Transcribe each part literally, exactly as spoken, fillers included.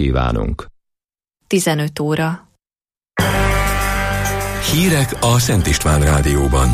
kívánunk! tizenöt óra. Hírek a Szent István Rádióban.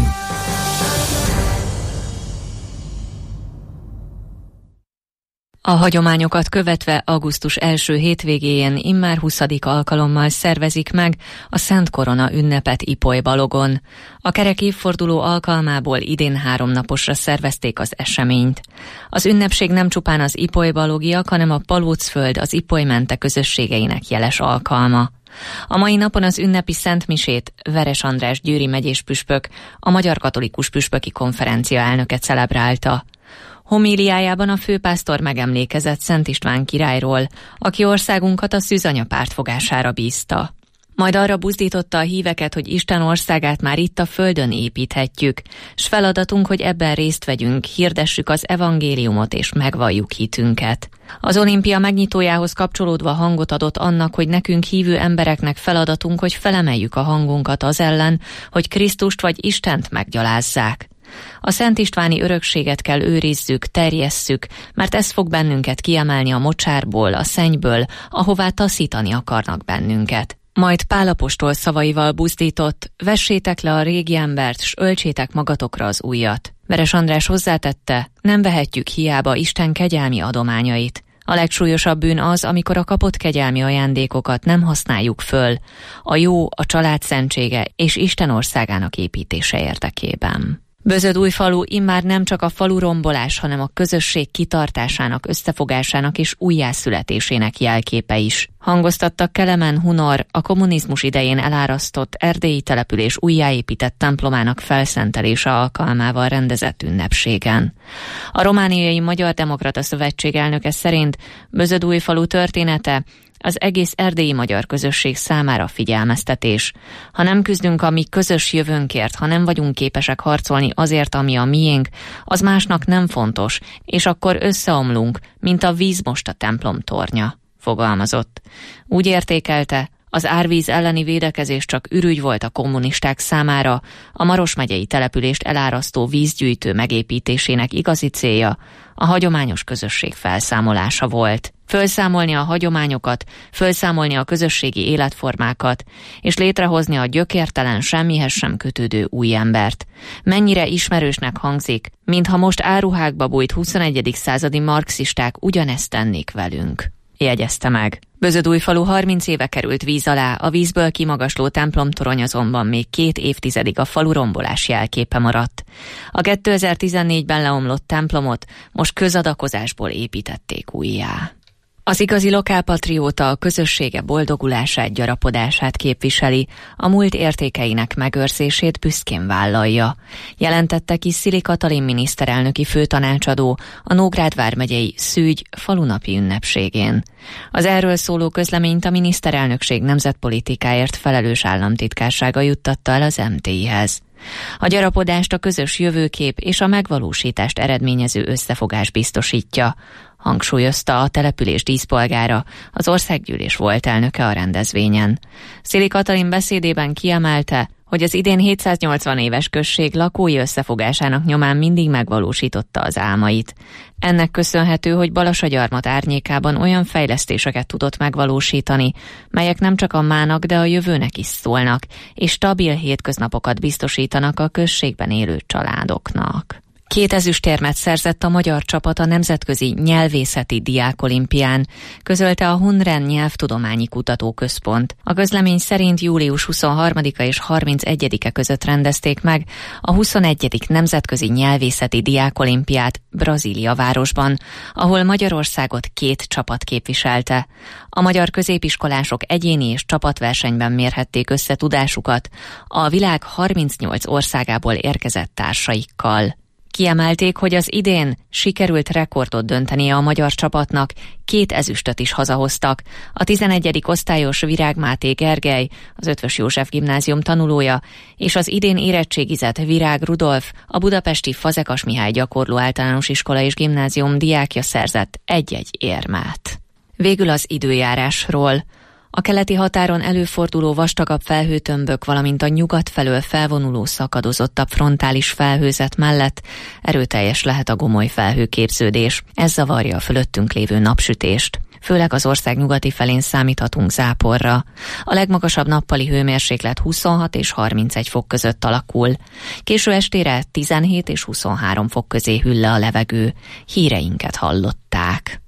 A hagyományokat követve augusztus első hétvégéjén immár huszadik alkalommal szervezik meg a Szent Korona ünnepet Ipoly-Balogon. A kerek évforduló alkalmából idén három naposra szervezték az eseményt. Az ünnepség nem csupán az ipoly-balogiak, hanem a Palócföld, az Ipoly-mente közösségeinek jeles alkalma. A mai napon az ünnepi szentmisét Veres András győri megyés püspök, a Magyar Katolikus Püspöki Konferencia elnöke celebrálta. Homíliájában a főpásztor megemlékezett Szent István királyról, aki országunkat a szűzanya pártfogására bízta. Majd arra buzdította a híveket, hogy Isten országát már itt a földön építhetjük, s feladatunk, hogy ebben részt vegyünk, hirdessük az evangéliumot és megvalljuk hitünket. Az olimpia megnyitójához kapcsolódva hangot adott annak, hogy nekünk hívő embereknek feladatunk, hogy felemeljük a hangunkat az ellen, hogy Krisztust vagy Istent meggyalázzák. A Szent Istváni örökséget kell őrizzük, terjesszük, mert ez fog bennünket kiemelni a mocsárból, a szennyből, ahová taszítani akarnak bennünket. Majd Pál apostol szavaival buzdított, vessétek le a régi embert, s öltsétek magatokra az újat. Veres András hozzátette, nem vehetjük hiába Isten kegyelmi adományait. A legsúlyosabb bűn az, amikor a kapott kegyelmi ajándékokat nem használjuk föl, a jó, a család szentsége és Isten országának építése érdekében. Bözödújfalu immár nem csak a falurombolás, hanem a közösség kitartásának, összefogásának és újjászületésének jelképe is. Hangoztattak Kelemen Hunor, a kommunizmus idején elárasztott erdélyi település újjáépített templomának felszentelése alkalmával rendezett ünnepségen. A Romániai Magyar Demokrata Szövetség elnöke szerint Bözödújfalu története az egész erdélyi magyar közösség számára figyelmeztetés. Ha nem küzdünk a mi közös jövőnkért, ha nem vagyunk képesek harcolni azért, ami a miénk, az másnak nem fontos, és akkor összeomlunk, mint a víz most a templom tornya, fogalmazott. Úgy értékelte, az árvíz elleni védekezés csak ürügy volt a kommunisták számára, a Maros megyei települést elárasztó vízgyűjtő megépítésének igazi célja a hagyományos közösség felszámolása volt. Fölszámolni a hagyományokat, fölszámolni a közösségi életformákat, és létrehozni a gyökértelen, semmihez sem kötődő új embert. Mennyire ismerősnek hangzik, mintha most áruhákba bújt huszonegyedik századi marxisták ugyanezt tennék velünk, jegyezte meg. Bözödújfalu harminc éve került víz alá, a vízből kimagasló templomtorony azonban még két évtizedig a falu rombolás jelképe maradt. A kétezer-tizennégyben leomlott templomot most közadakozásból építették újjá. Az igazi lokálpatrióta a közössége boldogulását, gyarapodását képviseli, a múlt értékeinek megőrzését büszkén vállalja, jelentette ki Szili Katalin miniszterelnöki főtanácsadó a Nógrád vármegyei Szűgy falunapi ünnepségén. Az erről szóló közleményt a miniszterelnökség nemzetpolitikáért felelős államtitkársága juttatta el az em té i-hez. A gyarapodást a közös jövőkép és a megvalósítást eredményező összefogás biztosítja, hangsúlyozta a település díszpolgára, az országgyűlés volt elnöke a rendezvényen. Szili Katalin beszédében kiemelte, hogy az idén hétszáznyolcvan éves község lakói összefogásának nyomán mindig megvalósította az álmait. Ennek köszönhető, hogy Balassagyarmat árnyékában olyan fejlesztéseket tudott megvalósítani, melyek nem csak a mának, de a jövőnek is szólnak, és stabil hétköznapokat biztosítanak a községben élő családoknak. Két ezüstérmet szerzett a magyar csapat a Nemzetközi Nyelvészeti Diákolimpián, közölte a Hunren Nyelvtudományi Kutatóközpont. A közlemény szerint július huszonharmadika és harmincegyedike között rendezték meg a huszonegyedik Nemzetközi Nyelvészeti Diákolimpiát Brazília városban, ahol Magyarországot két csapat képviselte. A magyar középiskolások egyéni és csapatversenyben mérhették össze tudásukat a világ harmincnyolc országából érkezett társaikkal. Kiemelték, hogy az idén sikerült rekordot döntenie a magyar csapatnak, két ezüstöt is hazahoztak. A tizenegyedik osztályos Virág Máté Gergely, az Eötvös József Gimnázium tanulója, és az idén érettségizett Virág Rudolf, a budapesti Fazekas Mihály Gyakorló Általános Iskola és Gimnázium diákja szerzett egy-egy érmát. Végül az időjárásról. A keleti határon előforduló vastagabb felhőtömbök, valamint a nyugat felől felvonuló szakadozottabb frontális felhőzet mellett erőteljes lehet a gomoly felhőképződés. Ez zavarja a fölöttünk lévő napsütést. főleg az ország nyugati felén számíthatunk záporra. A legmagasabb nappali hőmérséklet huszonhat és harmincegy fok között alakul. Késő estére tizenhét és huszonhárom fok közé hűl le a levegő. Híreinket hallották.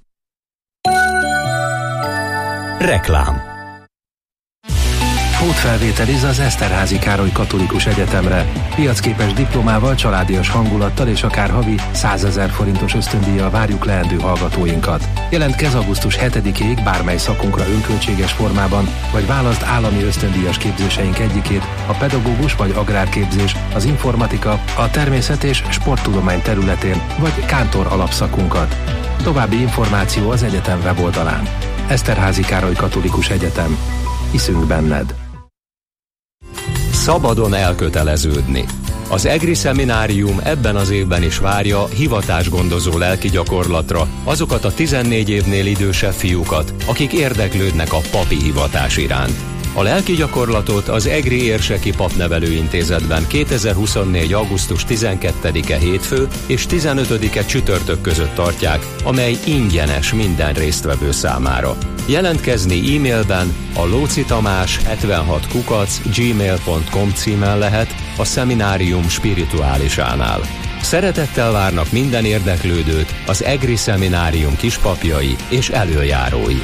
Reklám. Pótfelvételiz az Eszterházy Károly Katolikus Egyetemre. Piacképes diplomával, családias hangulattal és akár havi százezer forintos ösztöndíjjal várjuk leendő hallgatóinkat. Jelentkezz augusztus hetedikéig bármely szakunkra önköltséges formában, vagy válaszd állami ösztöndíjas képzéseink egyikét, a pedagógus vagy agrárképzés, az informatika, a természet és sporttudomány területén, vagy kántor alapszakunkat. További információ az egyetem weboldalán. Eszterházy Károly Katolikus Egyetem. Hiszünk benned. Szabadon elköteleződni. Az EGRI Szeminárium ebben az évben is várja hivatásgondozó lelki gyakorlatra azokat a tizennégy évnél idősebb fiúkat, akik érdeklődnek a papi hivatás iránt. A lelki gyakorlatot az EGRI Érseki Papnevelőintézetben kétezer-huszonnégy. augusztus tizenkettedike hétfő és tizenötödike csütörtök között tartják, amely ingyenes minden résztvevő számára. Jelentkezni e-mailben a lócitamás hetvenhat kukac gmail pont com címen lehet a szeminárium spirituálisánál. Szeretettel várnak minden érdeklődőt az EGRI Szeminárium kispapjai és elöljárói.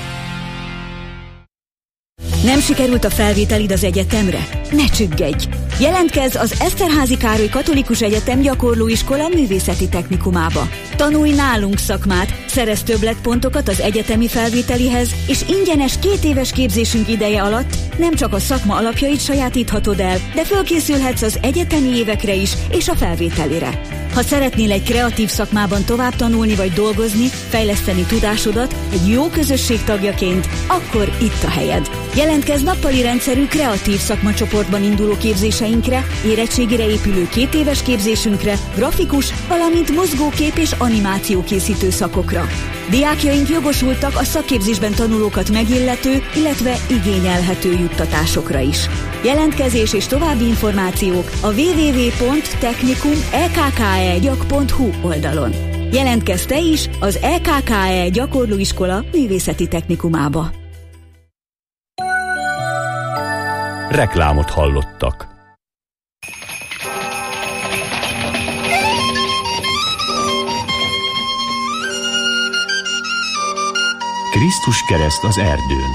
Nem sikerült a felvételid az egyetemre? Ne csüggedj! Jelentkezz az Eszterházy Károly Katolikus Egyetem Gyakorlóiskola Művészeti Technikumába. Tanulj nálunk szakmát, szerezz többletpontokat az egyetemi felvételihez, és ingyenes két éves képzésünk ideje alatt nem csak a szakma alapjait sajátíthatod el, de fölkészülhetsz az egyetemi évekre is és a felvételire. Ha szeretnél egy kreatív szakmában tovább tanulni vagy dolgozni, fejleszteni tudásodat egy jó közösség tagjaként, akkor itt a helyed. Jelentkezz nappali rendszerű kreatív szakmacsoportban induló képzéseinkre, érettségire épülő két éves képzésünkre, grafikus, valamint mozgókép és animáció készítő szakokra. Diákjaink jogosultak a szakképzésben tanulókat megillető, illetve igényelhető juttatásokra is. Jelentkezés és további információk a double-u double-u double-u pont technikum e k k e gyak pont h u oldalon. Jelentkezz te is az e k k e Gyakorlóiskola Művészeti Technikumába. Reklámot hallottak. Krisztus kereszt az erdőn.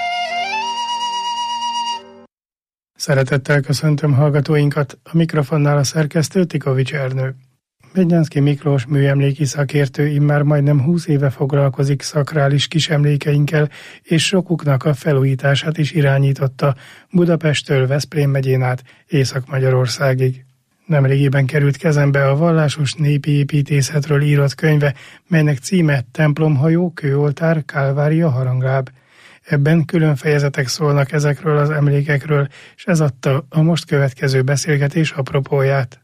Szeretettel köszöntöm hallgatóinkat, a mikrofonnál a szerkesztő Tikovics Ernő. Mednyánszky Miklós műemléki szakértő immár majdnem húsz éve foglalkozik szakrális kisemlékeinkkel, és sokuknak a felújítását is irányította Budapesttől Veszprém megyén át Észak-Magyarországig. Nemrégiben került kezembe a vallásos népi építészetről írott könyve, melynek címe Templomhajó, kőoltár, Kálvária, harangláb. Ebben külön fejezetek szólnak ezekről az emlékekről, és ez adta a most következő beszélgetés apropóját.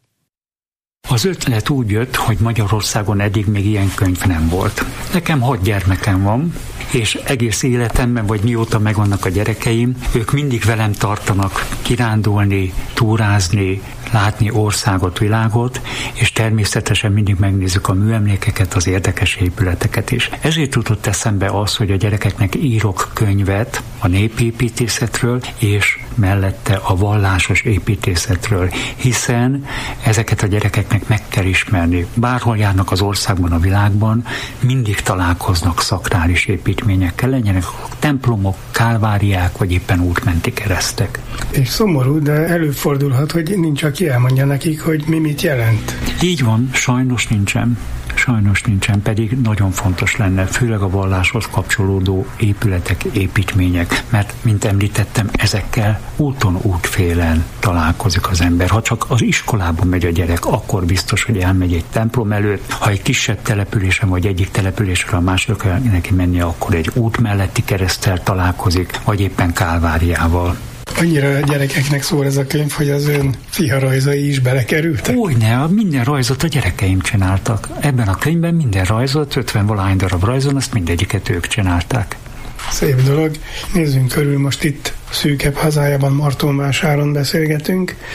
Az ötlet úgy jött, hogy Magyarországon eddig még ilyen könyv nem volt. Nekem hat gyermekem van, és egész életemben, vagy mióta megvannak a gyerekeim, ők mindig velem tartanak kirándulni, túrázni, látni országot, világot, és természetesen mindig megnézzük a műemlékeket, az érdekes épületeket is. Ezért jutott eszembe az, hogy a gyerekeknek írok könyvet a népépítészetről, és mellette a vallásos építészetről, hiszen ezeket a gyerekeknek meg kell ismerni. Bárhol járnak az országban, a világban, mindig találkoznak szakrális építményekkel, legyenek templomok, kálváriák, vagy éppen útmenti keresztek. És szomorú, de előfordulhat, hogy nincs, aki elmondja nekik, hogy mi mit jelent. Így van, sajnos nincsen. Sajnos nincsen, pedig nagyon fontos lenne, főleg a valláshoz kapcsolódó épületek, építmények, mert, mint említettem, ezekkel úton útfélen találkozik az ember. Ha csak az iskolában megy a gyerek, akkor biztos, hogy elmegy egy templom előtt. Ha egy kisebb településen vagy egyik településről a másikra neki mennie, akkor egy út melletti kereszttel találkozik, vagy éppen Kálváriával. Annyira a gyerekeknek szól ez a könyv, hogy az ön fiharajzai is belekerültek? Hogyne, minden rajzot a gyerekeim csináltak. Ebben a könyvben minden rajzot, ötven-valahány darab rajzon, azt mindegyiket ők csinálták. Szép dolog. Nézzünk körül, most itt szűkebb hazájában, Martonvásáron beszélgetünk.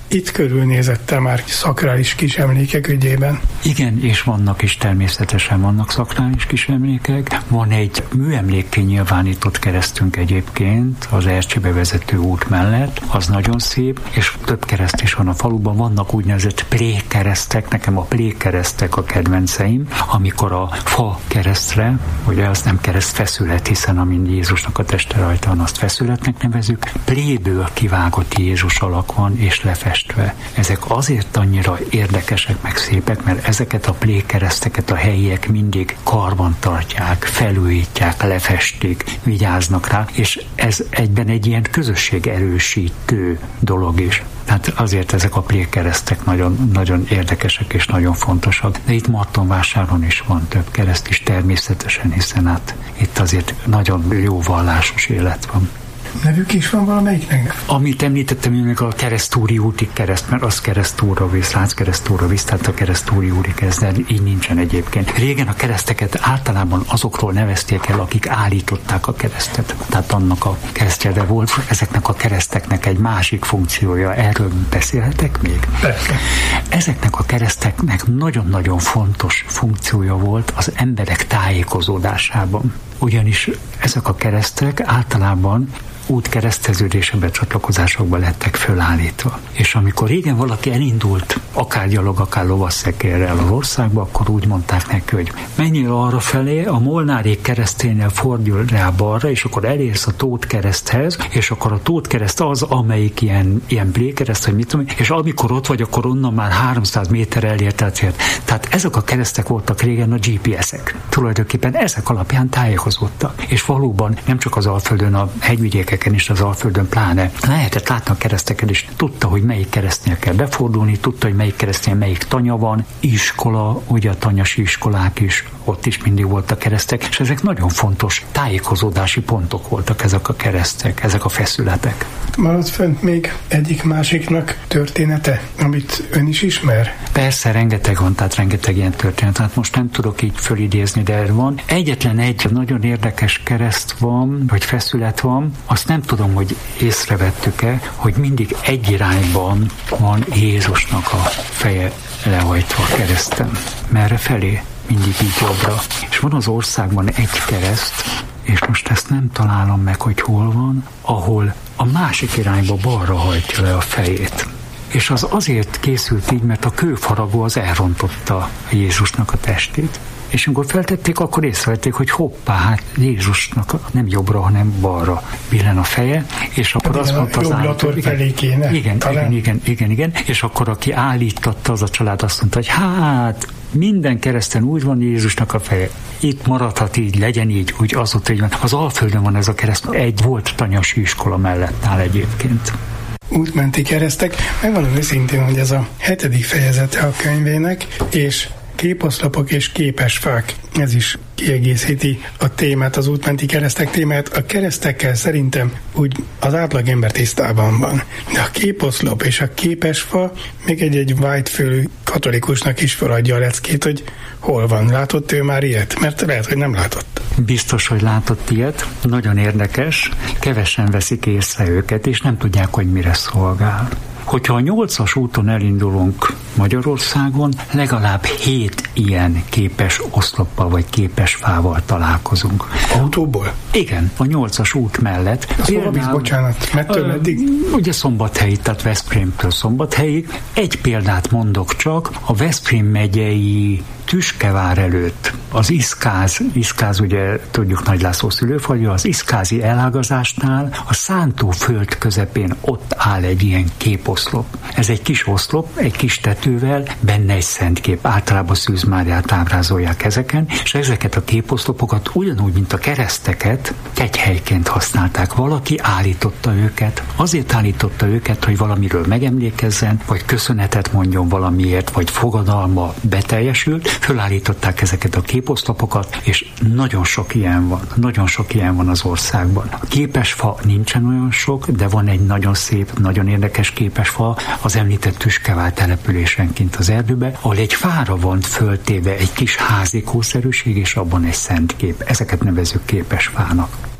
itt körülnézette már szakrális kis emlékek ügyében. Igen, és vannak is, természetesen vannak szakrális kis emlékek. Van egy műemlékké nyilvánított keresztünk egyébként az Ercsibe vezető út mellett, az nagyon szép, és több kereszt is van a faluban. Vannak úgynevezett plékeresztek, nekem a plékeresztek a kedvenceim, amikor a fa keresztre, ugye az nem keresztfeszület, hiszen amin Jézusnak a teste rajta van, azt feszületnek nevezük, pléből kivágott Jézus alak van, és lefestve. Ezek azért annyira érdekesek meg szépek, mert ezeket a plékereszteket a helyiek mindig karban tartják, felújítják, lefestik, vigyáznak rá, és ez egyben egy ilyen közösség erősítő dolog is. Tehát azért ezek a plékeresztek nagyon, nagyon érdekesek és nagyon fontosak. De itt Martonvásáron is van több kereszt is természetesen, hiszen hát itt azért nagyon jó vallásos élet van. Nevük is van valamelyiknek? Amit említettem, hogy a Keresztúri úti kereszt, mert az Keresztúra visz, Rácz-Keresztúra visz, tehát a Keresztúri úri kereszt, de így nincsen egyébként. Régen a kereszteket általában azokról nevezték el, akik állították a keresztet. Tehát annak a keresztje, de volt ezeknek a kereszteknek egy másik funkciója. Erről beszélhetek még? Persze. Ezeknek a kereszteknek nagyon-nagyon fontos funkciója volt az emberek tájékozódásában. Ugyanis ezek a keresztek általában útkereszteződésebe, csatlakozásokba lettek fölállítva. És amikor régen valaki elindult, akár gyalog, akár lovasszekérrel az országba, akkor úgy mondták neki, hogy menjél arra felé, a Molnárék kereszténél fordul rá balra, és akkor elérsz a Tóth kereszthez, és akkor a Tóth kereszt az, amelyik ilyen, ilyen blékereszt, hogy mit tudom, és amikor ott vagy, akkor onnan már háromszáz méter elért a célt. Tehát ezek a keresztek voltak régen a gé pé es-ek. Tulajdonképpen ezek alapján tájékozódtak. És valóban nem csak az Alföldön, a hegyvidékeken is, az Alföldön pláne lehetett látni a kereszteken is. Tudta, hogy melyik keresztnél kell befordulni, tudta, hogy melyik keresztnél melyik tanya van, iskola, ugye a tanyasi iskolák is, ott is mindig voltak keresztek, és ezek nagyon fontos tájékozódási pontok voltak ezek a keresztek, ezek a feszületek. Maradt fönt még egyik másiknak története, amit ön is ismer? Persze, rengeteg van, tehát rengeteg ilyen történet. Hát most nem tudok így fölidézni, de van. Egyetlen egy nagyon érdekes kereszt van, vagy feszület van, azt nem tudom, hogy észrevettük-e, hogy mindig egy irányban van Jézusnak a feje lehajtva a kereszten. Merre felé? Mindig így jobbra. És van az országban egy kereszt, és most ezt nem találom meg, hogy hol van, ahol a másik irányba balra hajtja le a fejét. És az azért készült így, mert a kőfaragó az elrontotta Jézusnak a testét. És amikor feltették, akkor észrevették, hogy hoppá, hát Jézusnak nem jobbra, hanem balra billen a feje, és akkor hát az volt az állító. Igen, igen, igen, igen, igen, igen, és akkor aki állította, az a család azt mondta, hogy hát minden kereszten úgy van Jézusnak a feje. Itt maradhat így, legyen így, úgy az ott így van. Az Alföldön van ez a kereszt, egy volt tanyasi iskola mellett áll egyébként. Útmenti keresztek. Megmondom őszintén, hogy ez a hetedik fejezete a könyvének, és képoszlopok és képesfák, ez is kiegészíti a témát, az útmenti keresztek témát. A keresztekkel szerintem úgy az átlagember tisztában van. De a képoszlop és a képesfa még egy-egy vágyfőlű katolikusnak is feladja a leckét, hogy hol van. Látott ő már ilyet? Mert lehet, hogy nem látott. Biztos, hogy látott ilyet. Nagyon érdekes. Kevesen veszik észre őket, és nem tudják, hogy mire szolgál. Hogyha a nyolcas úton elindulunk Magyarországon, legalább hét ilyen képes oszloppal vagy képes fával találkozunk. Autóból? Igen, a nyolcas út mellett. Az hol visz, bocsánat, mettől meddig? Ugye Szombathelyi, tehát Veszprémtől Szombathelyig. Egy példát mondok csak, a Veszprém megyei Tüskevár előtt az Iszkáz, Iszkáz ugye tudjuk Nagy László szülőfaluja, az iszkázi elágazásnál a szántóföld közepén ott áll egy ilyen képoszlop. Ez egy kis oszlop, egy kis tetővel, benne egy szentkép, általában Szűz Máriát ábrázolják ezeken, és ezeket a képoszlopokat ugyanúgy, mint a kereszteket, kegyhelyként használták. Valaki állította őket, azért állította őket, hogy valamiről megemlékezzen, vagy köszönetet mondjon valamiért, vagy fogadalma beteljesült, fölállították ezeket a képoszlopokat, és nagyon sok ilyen van. Nagyon sok ilyen van az országban. A képesfa nincsen olyan sok, de van egy nagyon szép, nagyon érdekes képesfa az említett Tüskevár településen kint az erdőbe, ahol egy fára van föltéve egy kis házikószerűség, és abban egy szent kép. Ezeket nevezzük képesfának.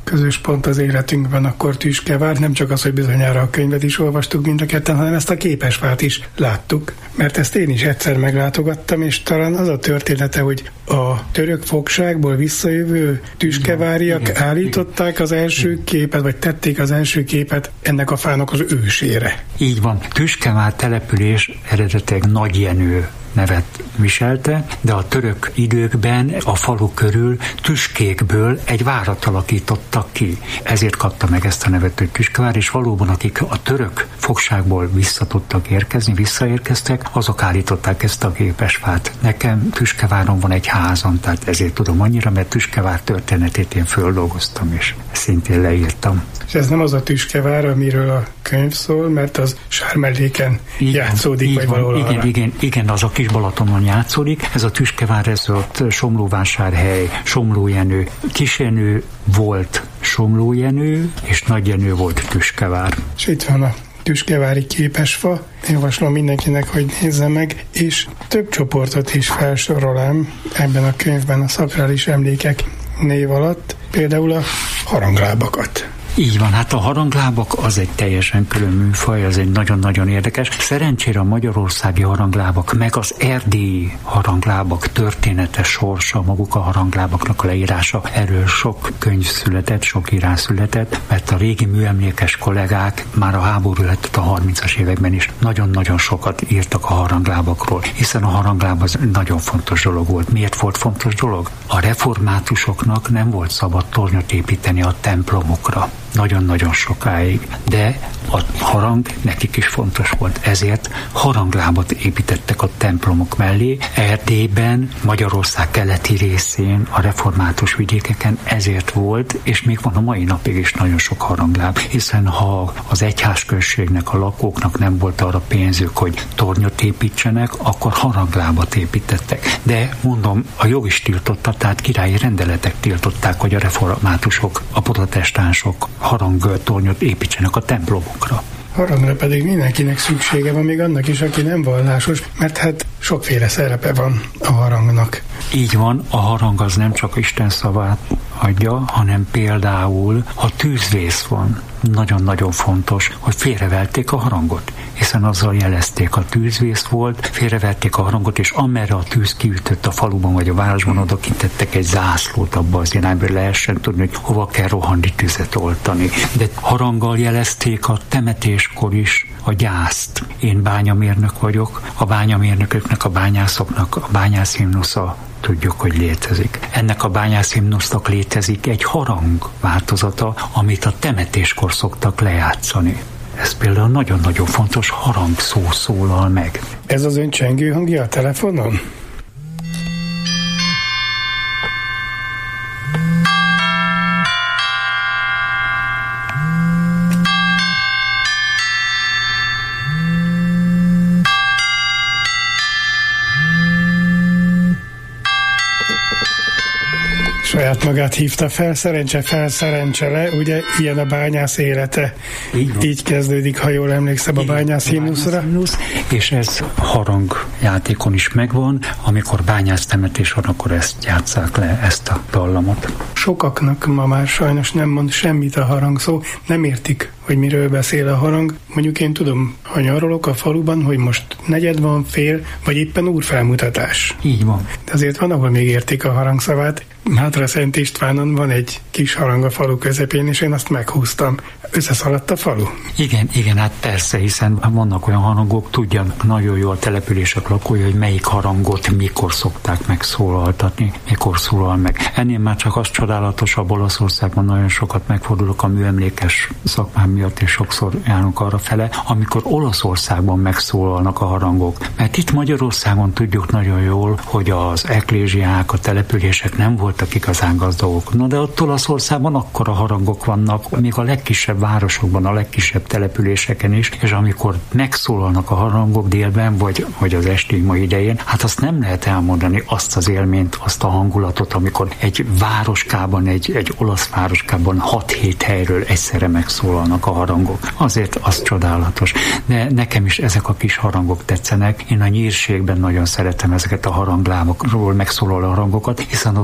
közös pont az életünkben akkor tüskevár, nem csak az, hogy bizonyára a könyvet is olvastuk mind a ketten, hanem ezt a képesfát is láttuk. Mert ezt én is egyszer meglátogattam, és talán az a története, hogy a török fogságból visszajövő tüskeváriak igen, állították igen. az első képet, vagy tették az első képet ennek a fának az ősére. Így van. Tüskevár település eredetileg Nagy Jenő nevet viselte, de a török időkben a falu körül tüskékből egy várat alakítottak ki. Ezért kapta meg ezt a nevet, hogy Tüskevár, és valóban akik a török fogságból vissza tudtak érkezni, visszaérkeztek, azok állították ezt a képesfát. Nekem Tüskeváron van egy házam, tehát ezért tudom annyira, mert Tüskevár történetét én földolgoztam, és szintén leírtam. És ez nem az a Tüskevár, amiről a könyv szól, mert az Sármelléken játszódik, vagy van, valahol. Igen, igen, igen, az a kis Balatonon játszódik. Ez a Tüskevár, ez ott Somlóvásárhely, Somlójenő, Kisjenő volt Somlójenő, és Nagyjenő volt Tüskevár. És itt van a tüskevári képesfa, javaslom mindenkinek, hogy nézze meg, és több csoportot is felsorolám ebben a könyvben a szakrális emlékek név alatt, például a haranglábakat. Így van, hát a haranglábak az egy teljesen külön műfaj, az egy nagyon-nagyon érdekes. Szerencsére a magyarországi haranglábak, meg az erdélyi haranglábak történetes sorsa, maguk a haranglábaknak a leírása, erről sok könyv született, sok írás született, mert a régi műemlékes kollégák már a háború előtt a harmincas években is nagyon-nagyon sokat írtak a haranglábakról, hiszen a harangláb az nagyon fontos dolog volt. Miért volt fontos dolog? A reformátusoknak nem volt szabad tornyot építeni a templomokra. Nagyon-nagyon sokáig, de a harang nekik is fontos volt. Ezért haranglábat építettek a templomok mellé. Erdélyben, Magyarország keleti részén, a református vidékeken ezért volt, és még van a mai napig is nagyon sok harangláb, hiszen ha az egyházközségnek, a lakóknak nem volt arra pénzük, hogy tornyot építsenek, akkor haranglábat építettek. De mondom, a jog is tiltotta, tehát királyi rendeletek tiltották, hogy a reformátusok, a protestánsok harangtornyot építsenek a templomokra. Harangra pedig mindenkinek szüksége van, még annak is, aki nem vallásos, mert hát sokféle szerepe van a harangnak. Így van, a harang az nem csak Isten szavát adja, hanem például, ha tűzvész van, nagyon-nagyon fontos, hogy félreverték a harangot, hiszen azzal jelezték, a tűzvész volt, félreverték a harangot, és amerre a tűz kiütött a faluban vagy a városban, oda kitettek egy zászlót abba az irányba, lehessen tudni, hogy hova kell rohanni, tüzet oltani. De haranggal jelezték a temetéskor is a gyászt. Én bányamérnök vagyok, a bányamérnököknek, a bányászoknak a bányászhimnusza tudjuk, hogy létezik. Ennek a bányászhimnusznak létezik egy harang változata, amit a temetéskor szoktak lejátszani. Ez például nagyon-nagyon fontos, harangszó szólal meg. Ez az ön csengő hangja a telefonon? Saját magát hívta fel, szerencse fel, szerencse le, ugye ilyen a bányász élete. Így, Így kezdődik, ha jól emlékszem, a bányász himnuszra. És ez harangjátékon is megvan, amikor bányász temetés van, akkor ezt játsszák le, ezt a dallamot. Sokaknak ma már sajnos nem mond semmit a harangszó, nem értik, hogy miről beszél a harang. Mondjuk én tudom, ha nyarolok a faluban, hogy most negyed van, fél, vagy éppen úrfelmutatás. Így van. De azért van, ahol még értik a harangszavát. Hátra Szent Istvánon van egy kis harang a falu közepén, és én azt meghúztam. Összeszaladt a falu? Igen, igen, hát persze, hiszen vannak olyan harangok, tudják nagyon jól a települések lakói, hogy melyik harangot mikor szokták megszólaltatni, mikor szólal meg. Ennél már csak az csodálatosabb, Olaszországban nagyon sokat megfordulok a műemlékes szakmám miatt, és sokszor járunk arra fele, amikor Olaszországban megszólalnak a harangok. Mert itt Magyarországon tudjuk nagyon jól, hogy az eklézsiák, a települések nem voltak igazán gazdagok. Na de ott Olaszországban akkora harangok vannak, még a legkisebb városokban, a legkisebb településeken is, és amikor megszólalnak a harangok délben, vagy, vagy az estigma idején, hát azt nem lehet elmondani, azt az élményt, azt a hangulatot, amikor egy városkában, egy, egy olasz városkában hat-hét helyről egyszerre megszólalnak a harangok. Azért az csodálatos. De nekem is ezek a kis harangok tetszenek. Én a nyírségben nagyon szeretem ezeket a haranglábakról megszólaló harangokat, hiszen azok nincsenek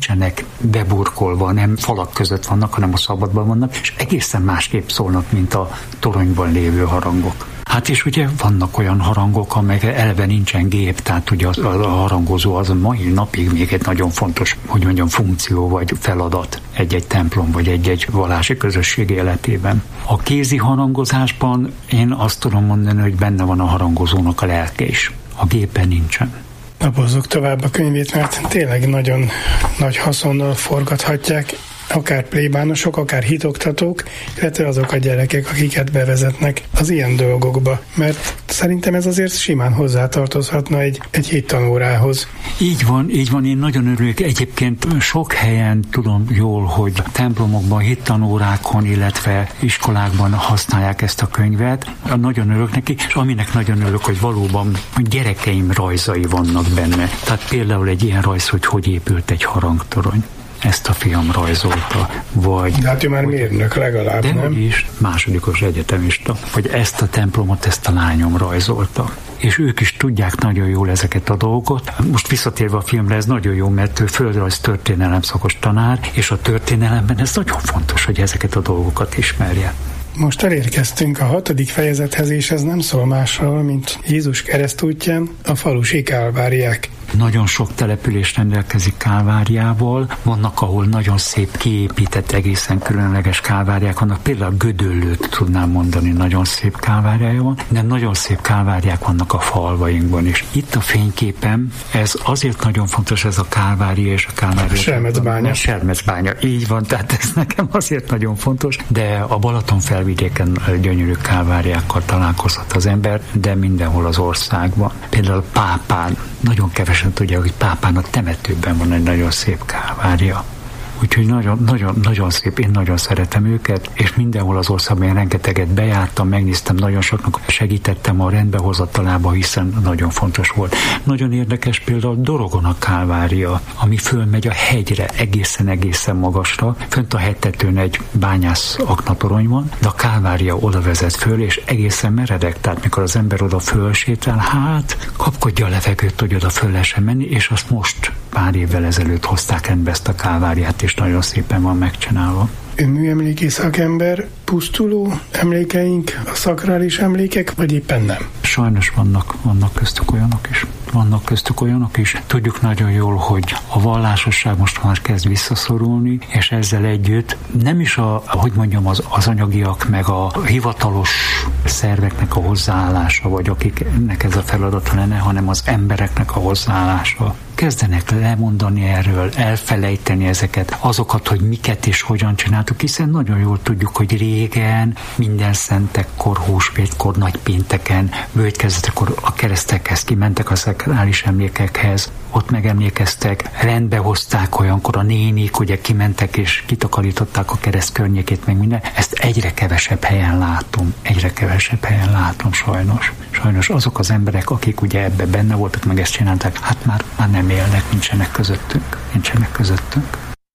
nincsenek beburkolva, nem falak között vannak, hanem a szabadban vannak, és egészen másképp szólnak, mint a toronyban lévő harangok. Hát és ugye vannak olyan harangok, amelyek eleve nincsen gép, tehát ugye a, a harangozó az a mai napig még egy nagyon fontos, hogy mondjam, funkció vagy feladat egy-egy templom vagy egy-egy vallási közösség életében. A kézi harangozásban én azt tudom mondani, hogy benne van a harangozónak a lelke is. A gépen nincsen. Lapozzuk tovább a könyvét, mert tényleg nagyon nagy haszonnal forgathatják, akár plébánosok, akár hitoktatók, illetve azok a gyerekek, akiket bevezetnek az ilyen dolgokba. Mert szerintem ez azért simán hozzátartozhatna egy, egy hittanórához. Így van, így van, én nagyon örülök. Egyébként sok helyen tudom jól, hogy templomokban, hittanórákon, illetve iskolákban használják ezt a könyvet. Nagyon örülök neki, és aminek nagyon örülök, hogy valóban gyerekeim rajzai vannak benne. Tehát például egy ilyen rajz, hogy hogy épült egy harangtorony. Ezt a fiam rajzolta, vagy... De hát ő már mérnök legalább, de nem? De is, másodikos egyetemista, vagy ezt a templomot, ezt a lányom rajzolta. És ők is tudják nagyon jól ezeket a dolgokat. Most visszatérve a filmre, ez nagyon jó, mert ő földrajz történelem szakos tanár, és a történelemben ez nagyon fontos, hogy ezeket a dolgokat ismerje. Most elérkeztünk a hatodik fejezethez, és ez nem szól másról, mint Jézus keresztútján a falusi kálváriák. Nagyon sok település rendelkezik kálváriával, vannak, ahol nagyon szép kiépített, egészen különleges kálváriák vannak, például Gödöllőt tudnám mondani, nagyon szép kálváriája van, de nagyon szép kálváriák vannak a falvainkban is. Itt a fényképen, ez azért nagyon fontos, ez a kálvária és a kálvária. Selmecbánya. Selmecbánya, így van, tehát ez nekem azért nagyon fontos, de a Balaton felvidéken gyönyörű kálváriákkal találkozhat az ember, de mindenhol az országban. Például Pápán, nagyon keves tudja, hogy Pápának temetőben van egy nagyon szép kálvária. Úgyhogy nagyon, nagyon, nagyon szép, én nagyon szeretem őket, és mindenhol az országban én rengeteget bejártam, megnéztem, nagyon soknak segítettem a rendbehozatalába, hiszen nagyon fontos volt. Nagyon érdekes például Dorogon a kálvária, ami fölmegy a hegyre, egészen-egészen magasra. Fönt a hegytetőn egy bányász aknatorony van, de a kálvária oda vezet föl, és egészen meredek, tehát mikor az ember oda fölsétál, hát kapkodja a levegőt, hogy oda föl lehessen menni, és azt most pár évvel ezelőtt hozták rendbe ezt a kálváriát, és nagyon szépen van megcsinálva. Ő műemléki szakember, pusztuló emlékeink, a szakrális emlékek, vagy éppen nem? Sajnos vannak, vannak köztük olyanok is. Vannak köztük olyanok is. Tudjuk nagyon jól, hogy a vallásosság most már kezd visszaszorulni, és ezzel együtt nem is a, hogy mondjam, az, az anyagiak, meg a hivatalos szerveknek a hozzáállása, vagy akiknek ez a feladata lenne, hanem az embereknek a hozzáállása. Kezdenek lemondani erről, elfelejteni ezeket, azokat, hogy miket és hogyan csináltuk, hiszen nagyon jól tudjuk, hogy régen, minden szentekkor, húsvétkor, nagypénteken, bőjtkezetekor a keresztekhez kimentek a szakrális emlékekhez, ott megemlékeztek, rendbe hozták olyankor a nénik, ugye kimentek és kitakarították a kereszt környékét, meg minden. Ezt egyre kevesebb helyen látom, egyre kevesebb helyen látom sajnos. Sajnos azok az emberek, akik ugye ebbe benne voltak, meg ezt csinálták, hát már, már nem élnek, nincsenek közöttünk, nincsenek közöttünk.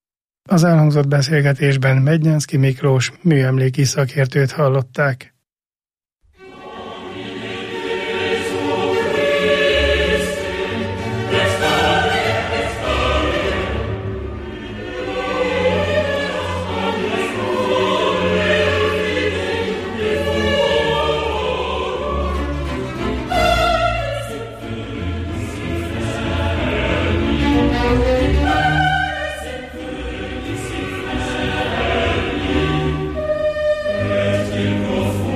Az elhangzott beszélgetésben Mednyánszky Miklós műemléki szakértőt hallották. Of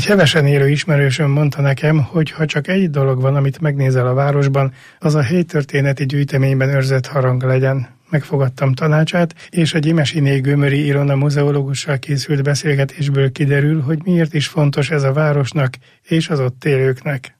hevesen élő ismerősöm mondta nekem, hogy ha csak egy dolog van, amit megnézel a városban, az a helytörténeti gyűjteményben őrzött harang legyen. Megfogadtam tanácsát, és a Gyimesiné Gömöri Ilona muzeológussal készült beszélgetésből kiderül, hogy miért is fontos ez a városnak és az ott élőknek.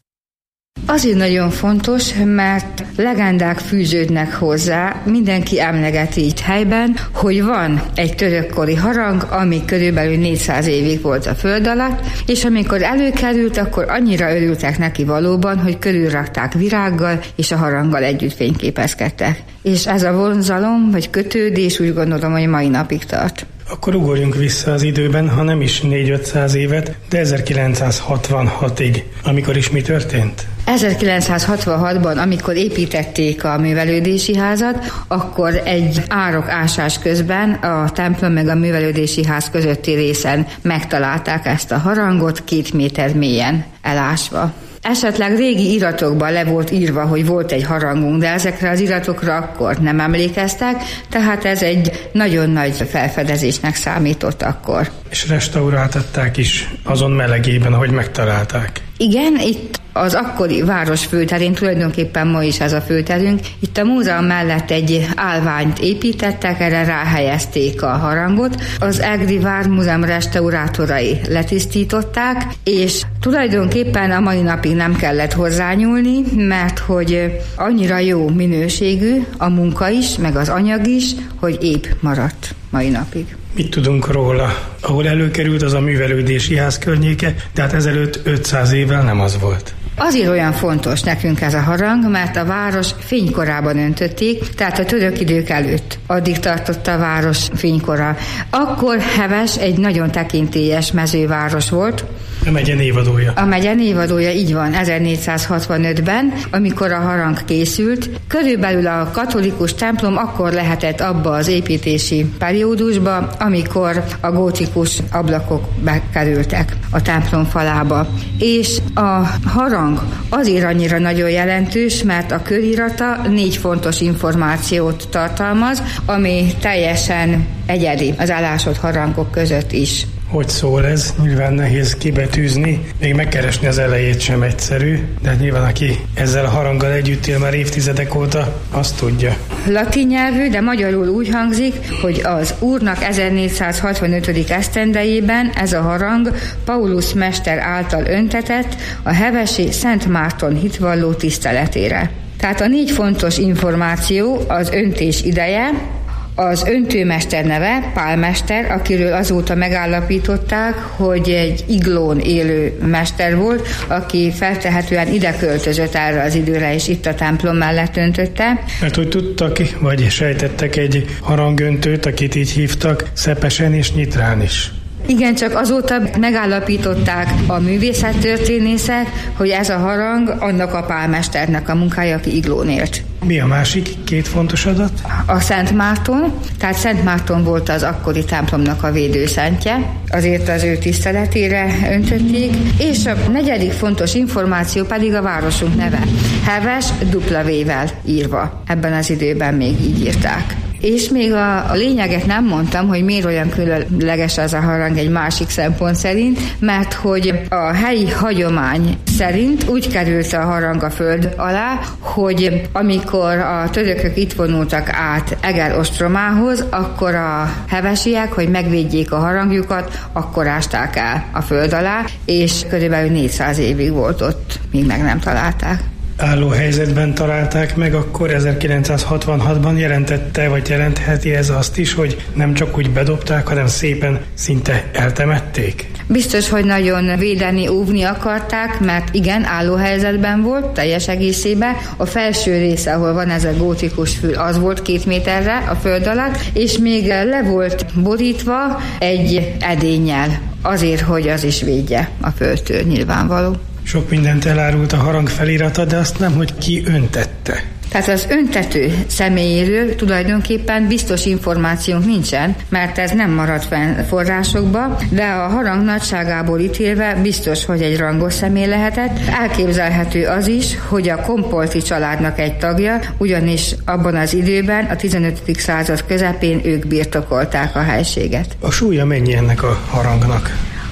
Azért nagyon fontos, mert legendák fűződnek hozzá, mindenki emlegeti itt helyben, hogy van egy törökkori harang, ami körülbelül négyszáz évig volt a föld alatt, és amikor előkerült, akkor annyira örültek neki valóban, hogy körülrakták virággal, és a haranggal együtt fényképezkedtek. És ez a vonzalom, vagy kötődés úgy gondolom, hogy mai napig tart. Akkor ugorjunk vissza az időben, ha nem is négy-ötszáz évet, de ezerkilencszázhatvanhatig. Amikor is mi történt? ezerkilencszázhatvanhatban, amikor építették a művelődési házat, akkor egy árokásás közben a templom meg a művelődési ház közötti részen megtalálták ezt a harangot két méter mélyen elásva. Esetleg régi iratokban le volt írva, hogy volt egy harangunk, de ezekre az iratokra akkor nem emlékeztek, tehát ez egy nagyon nagy felfedezésnek számított akkor. És restauráltatták is azon melegében, ahogy megtalálták. Igen, itt az akkori város főterén, tulajdonképpen ma is ez a főterünk, itt a múzeum mellett egy állványt építettek, erre ráhelyezték a harangot. Az Egri Vármúzeum restaurátorai letisztították, és tulajdonképpen a mai napig nem kellett hozzányúlni, mert hogy annyira jó minőségű a munka is, meg az anyag is, hogy épp maradt mai napig. Mit tudunk róla? Ahol előkerült, az a művelődési ház környéke, de hát ezelőtt ötszáz évvel nem az volt. Azért olyan fontos nekünk ez a harang, mert a város fénykorában öntötték, tehát a török idők előtt. Addig tartott a város fénykora. Akkor Heves egy nagyon tekintélyes mezőváros volt. A megye névadója. A megye névadója, így van, ezernégyszázhatvanötben, amikor a harang készült. Körülbelül a katolikus templom akkor lehetett abba az építési periódusba, amikor a gótikus ablakok bekerültek a templom falába. És a harang azért annyira nagyon jelentős, mert a körírata négy fontos információt tartalmaz, ami teljesen egyedi az elásott harangok között is. Hogy szól ez? Nyilván nehéz kibetűzni, még megkeresni az elejét sem egyszerű, de nyilván aki ezzel a haranggal együtt él már évtizedek óta, azt tudja. Latin nyelvű, de magyarul úgy hangzik, hogy az Úrnak ezernégyszázhatvanötödik esztendejében ez a harang Paulus mester által öntetett a hevesi Szent Márton hitvalló tiszteletére. Tehát a négy fontos információ az öntés ideje, az öntőmester neve, Pál mester, akiről azóta megállapították, hogy egy iglón élő mester volt, aki feltehetően ide költözött erre az időre, és itt a templom mellett öntötte. Mert hogy tudtak, vagy sejtettek egy harangöntőt, akit így hívtak, Szepesen és Nyitrán is. Igen, csak azóta megállapították a művészettörténészek, hogy ez a harang annak a pálmesternek a munkája, aki iglón élt. Mi a másik két fontos adat? A Szent Márton, tehát Szent Márton volt az akkori templomnak a védőszentje, azért az ő tiszteletére öntötték, és a negyedik fontos információ pedig a városunk neve. Heves dupla V-vel írva. Ebben az időben még így írták. És még a, a lényeget nem mondtam, hogy miért olyan különleges az a harang egy másik szempont szerint, mert hogy a helyi hagyomány szerint úgy került a harang a föld alá, hogy amikor a törökök itt vonultak át Eger ostromához, akkor a hevesiek, hogy megvédjék a harangjukat, akkor ásták el a föld alá, és körülbelül négyszáz évig volt ott, míg meg nem találták. Álló helyzetben találták meg, akkor ezerkilencszázhatvanhatban jelentette, vagy jelentheti ez azt is, hogy nem csak úgy bedobták, hanem szépen szinte eltemették? Biztos, hogy nagyon védeni, óvni akarták, mert igen, álló helyzetben volt, teljes egészében. A felső része, ahol van ez a gótikus fül, az volt két méterre a föld alatt, és még le volt borítva egy edénnyel, azért, hogy az is védje a földtől, nyilvánvaló. Sok mindent elárult a harang felirata, de azt nem, hogy ki öntette. Tehát az öntető személyéről tulajdonképpen biztos információnk nincsen, mert ez nem maradt fenn forrásokba, de a harang nagyságából ítélve biztos, hogy egy rangos személy lehetett. Elképzelhető az is, hogy a Kompolti családnak egy tagja, ugyanis abban az időben, a tizenötödik század közepén ők birtokolták a helységet. A súlya mennyi ennek a harangnak?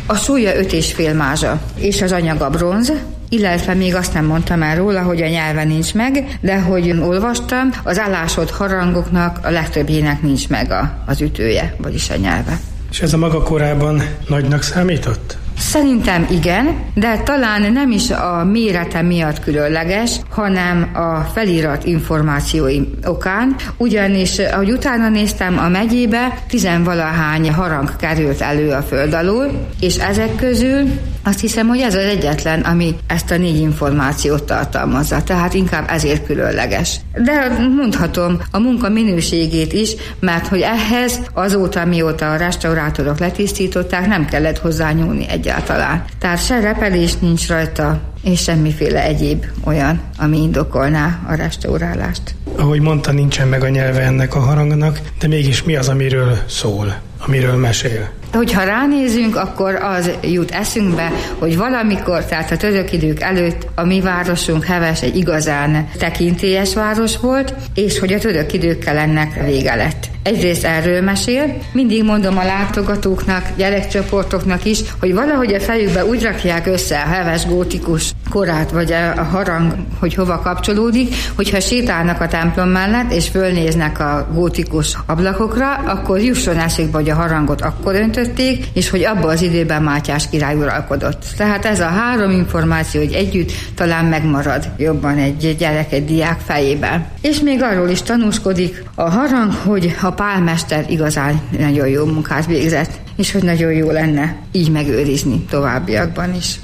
A súlya öt és fél mázsa, és az anyaga bronz, illetve még azt nem mondtam el róla, hogy a nyelve nincs meg, de hogy olvastam, az elásott harangoknak a legtöbbjének nincs meg a, az ütője, vagyis a nyelve. És ez a maga korában nagynak számított? Szerintem igen, de talán nem is a mérete miatt különleges, hanem a felirat információi okán, ugyanis, ahogy utána néztem, a megyébe tizenvalahány harang került elő a föld alól, és ezek közül azt hiszem, hogy ez az egyetlen, ami ezt a négy információt tartalmazza, tehát inkább ezért különleges. De mondhatom a munka minőségét is, mert hogy ehhez azóta, mióta a restaurátorok letisztították, nem kellett hozzányúlni egyáltalán. Tehát se repelés nincs rajta, és semmiféle egyéb olyan, ami indokolná a restaurálást. Ahogy mondta, nincsen meg a nyelve ennek a harangnak, de mégis mi az, amiről szól, amiről mesél? Hogyha ránézünk, akkor az jut eszünkbe, hogy valamikor, tehát a török idők előtt a mi városunk, Heves, egy igazán tekintélyes város volt, és hogy a török időkkel ennek vége lett. Egyrészt erről mesél, mindig mondom a látogatóknak, gyerekcsoportoknak is, hogy valahogy a fejükbe úgy rakják össze a heves gótikus korát, vagy a harang, hogy hova kapcsolódik, hogyha sétálnak a templom mellett, és fölnéznek a gótikus ablakokra, akkor jusson eszükbe, hogy a harangot akkor öntötték, és hogy abban az időben Mátyás király uralkodott. Tehát ez a három információ, hogy együtt talán megmarad jobban egy gyerek, egy diák fejében. És még arról is tanúskodik a harang, hogy a pálmester igazán nagyon jó munkát végzett, és hogy nagyon jó lenne így megőrizni továbbiakban is.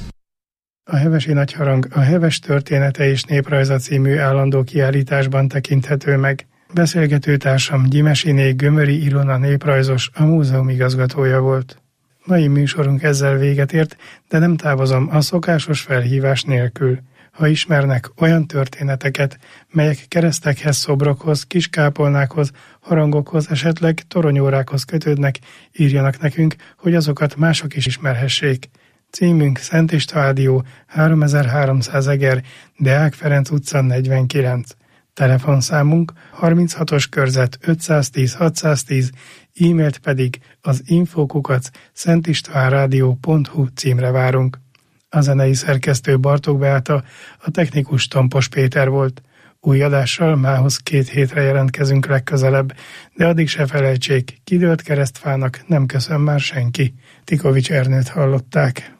A hevesi nagyharang a Heves története és néprajza című állandó kiállításban tekinthető meg. Beszélgetőtársam Gyimesiné Gömöri Ilona néprajzos, a múzeum igazgatója volt. Mai műsorunk ezzel véget ért, de nem távozom a szokásos felhívás nélkül. Ha ismernek olyan történeteket, melyek keresztekhez, szobrokhoz, kiskápolnákhoz, harangokhoz, esetleg toronyórákhoz kötődnek, írjanak nekünk, hogy azokat mások is ismerhessék. Címünk Szent Istvádió, háromezer-háromszáz Eger, Deák Ferenc utca negyvenkilenc. Telefonszámunk harminchatos körzet ötszáztíz hatszáztíz, e-mailt pedig az infókukac szentistvánrádió pont hu címre várunk. A zenei szerkesztő Bartók Beáta, a technikus Tompos Péter volt. Új adással mához két hétre jelentkezünk legközelebb, de addig se felejtsék, kidőlt keresztfának nem köszön már senki. Tikovics Ernőt hallották.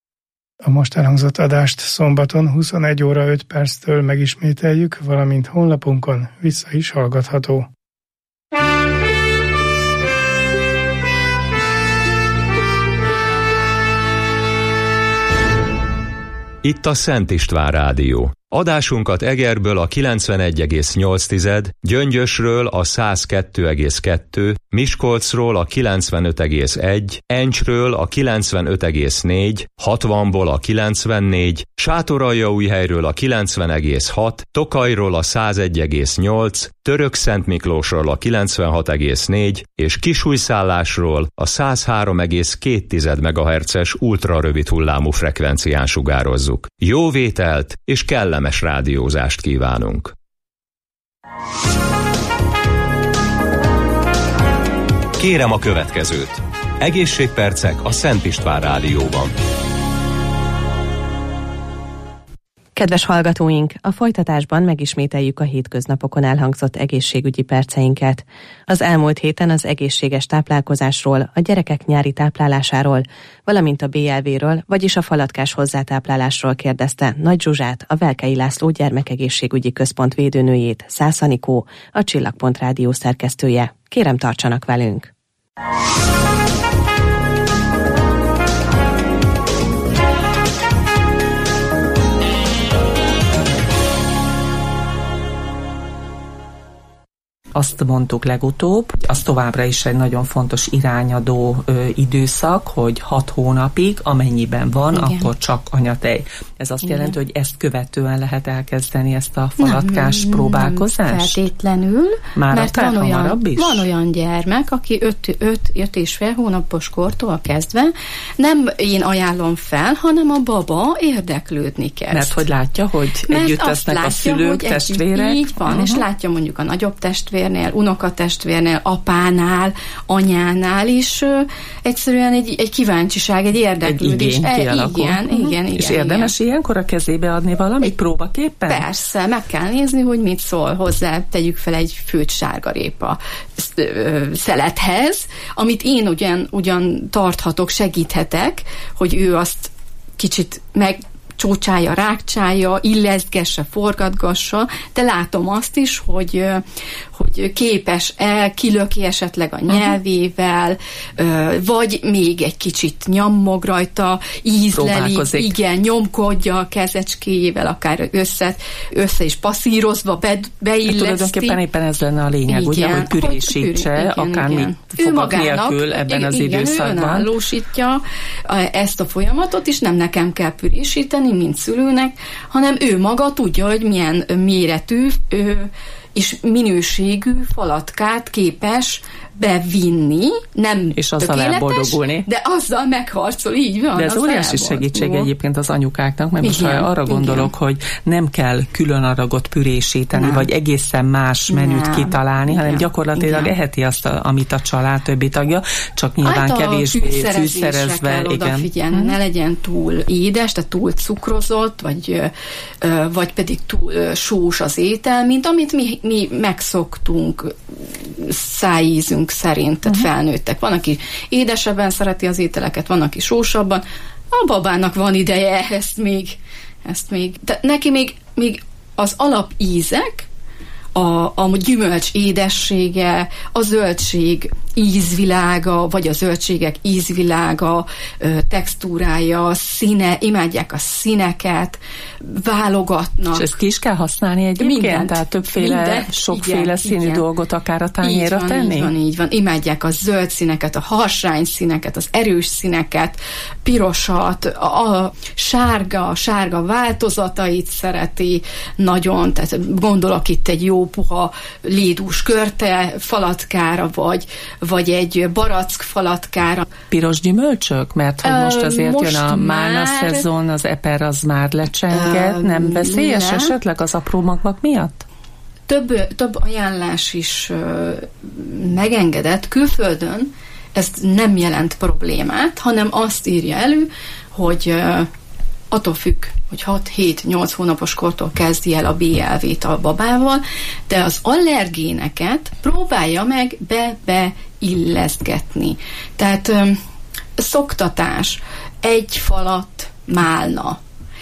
A most elhangzott adást szombaton huszonegy óra öt perctől megismételjük, valamint honlapunkon vissza is hallgatható. Itt a Szent István Rádió. Adásunkat Egerből a kilencvenegy egész nyolc, Gyöngyösről a száz kettő egész kettő, Miskolcról a kilencvenöt egész egy, Encsről a kilencvenöt egész négy, hatvanból a kilencvennégy, Sátoraljaújhelyről a kilencven egész hat, Tokajról a száz egy egész nyolc, Törökszentmiklósról a kilencvenhat egész négy és Kisújszállásról a száz három egész két megahertzes ultrarövid hullámú frekvencián sugározzuk. Jó vételt és kellemes rádiózást kívánunk! Kérem a következőt. Egészségpercek a Szent István Rádióban. Kedves hallgatóink, a folytatásban megismételjük a hétköznapokon elhangzott egészségügyi perceinket. Az elmúlt héten az egészséges táplálkozásról, a gyerekek nyári táplálásáról, valamint a bé el vé-ről, vagyis a falatkás hozzátáplálásról kérdezte Nagy Zsuzsát, a Velkei László Gyermekegészségügyi Központ védőnőjét, Szász Anikó, a Csillagpont Rádió szerkesztője. Kérem, tartsanak velünk! Azt mondtuk legutóbb, az továbbra is egy nagyon fontos irányadó ö, időszak, hogy hat hónapig, amennyiben van, igen, akkor csak anyatej. Ez azt igen. jelenti, hogy ezt követően lehet elkezdeni ezt a falatkás nem, próbálkozást? Nem feltétlenül, Már mert van olyan, is? van olyan gyermek, aki öt és fél hónapos kortól kezdve nem én ajánlom fel, hanem a baba érdeklődni kezd. Mert hogy látja, hogy mert együtt lesznek látja, a szülők, testvérek? Így van, uh-huh. és látja mondjuk a nagyobb testvér, testvérnél, unokatestvérnél, apánál, anyánál is ö, egyszerűen egy, egy kíváncsiság, egy érdeklődés. Egy igény e, kialakul. igen, uh-huh. igen, igen. És érdemes igen. ilyenkor a kezébe adni valamit próbaképpen? Persze, meg kell nézni, hogy mit szól hozzá, tegyük fel egy főtt sárgarépa szelethez, amit én ugyan, ugyan tarthatok, segíthetek, hogy ő azt kicsit meg csócsája, rákcsája, illeszgesse, forgatgassa, de látom azt is, hogy, hogy képes-e, kilöki esetleg a nyelvével, vagy még egy kicsit nyammog rajta, ízleli, igen, nyomkodja a kezecskéjével, akár össze, össze is passzírozva, be, beilleszti. Tulajdonképpen éppen ez lenne a lényeg, igen, ugye, hogy pürésítse, akármit fogak nélkül ebben az igen, időszakban. Ő önállósítja ezt a folyamatot, és nem nekem kell pürésíteni, mint szülőnek, hanem ő maga tudja, hogy milyen méretű ő, és minőségű falatkát képes bevinni, nem és azzal elboldogulni. De azzal megharcol, így van. De ez óriási segítség egyébként az anyukáknak, mert igen, most arra gondolok, igen. hogy nem kell külön aragot pürésíteni, nem. vagy egészen más menüt nem. kitalálni, igen. hanem gyakorlatilag igen. eheti azt, a, amit a család többi tagja, csak nyilván hát kevésbé fűszerezve. Kell odafigyelni, hmm. ne legyen túl édes, tehát túl cukrozott, vagy, vagy pedig túl sós az étel, mint amit mi, mi megszoktunk szájízünk szerint, tehát uh-huh. felnőttek. Van, aki édesebben szereti az ételeket, van, aki sósabban. A babának van ideje ezt még, ezt még. De neki még, még az alapízek, a, a gyümölcs édessége, a zöldség ízvilága, vagy a zöldségek ízvilága, textúrája, színe, imádják a színeket, válogatnak. És ezt ki is kell használni egyébként? Mindent, tehát többféle, mindent, sokféle igen, színű igen. dolgot akár a tányérra van, tenni? Így van, így van. Imádják a zöld színeket, a harsány színeket, az erős színeket, pirosat, a, a sárga, a sárga változatait szereti nagyon, tehát gondolok itt egy jó puha lédús körte falatkára, vagy vagy egy barack falatkára. Piros gyümölcsök? Mert hogy most azért most jön a málna szezon, az eper az már lecsenged. Nem veszélyes nem. esetleg az apró magvak miatt? Több, több ajánlás is uh, megengedett külföldön, ez nem jelent problémát, hanem azt írja elő, hogy uh, attól függ, hogy hat-hét-nyolc hónapos kortól kezdi el a bé el vét a babával, de az allergéneket próbálja meg be-beillesztgetni. Tehát öm, szoktatás, egy falat málna,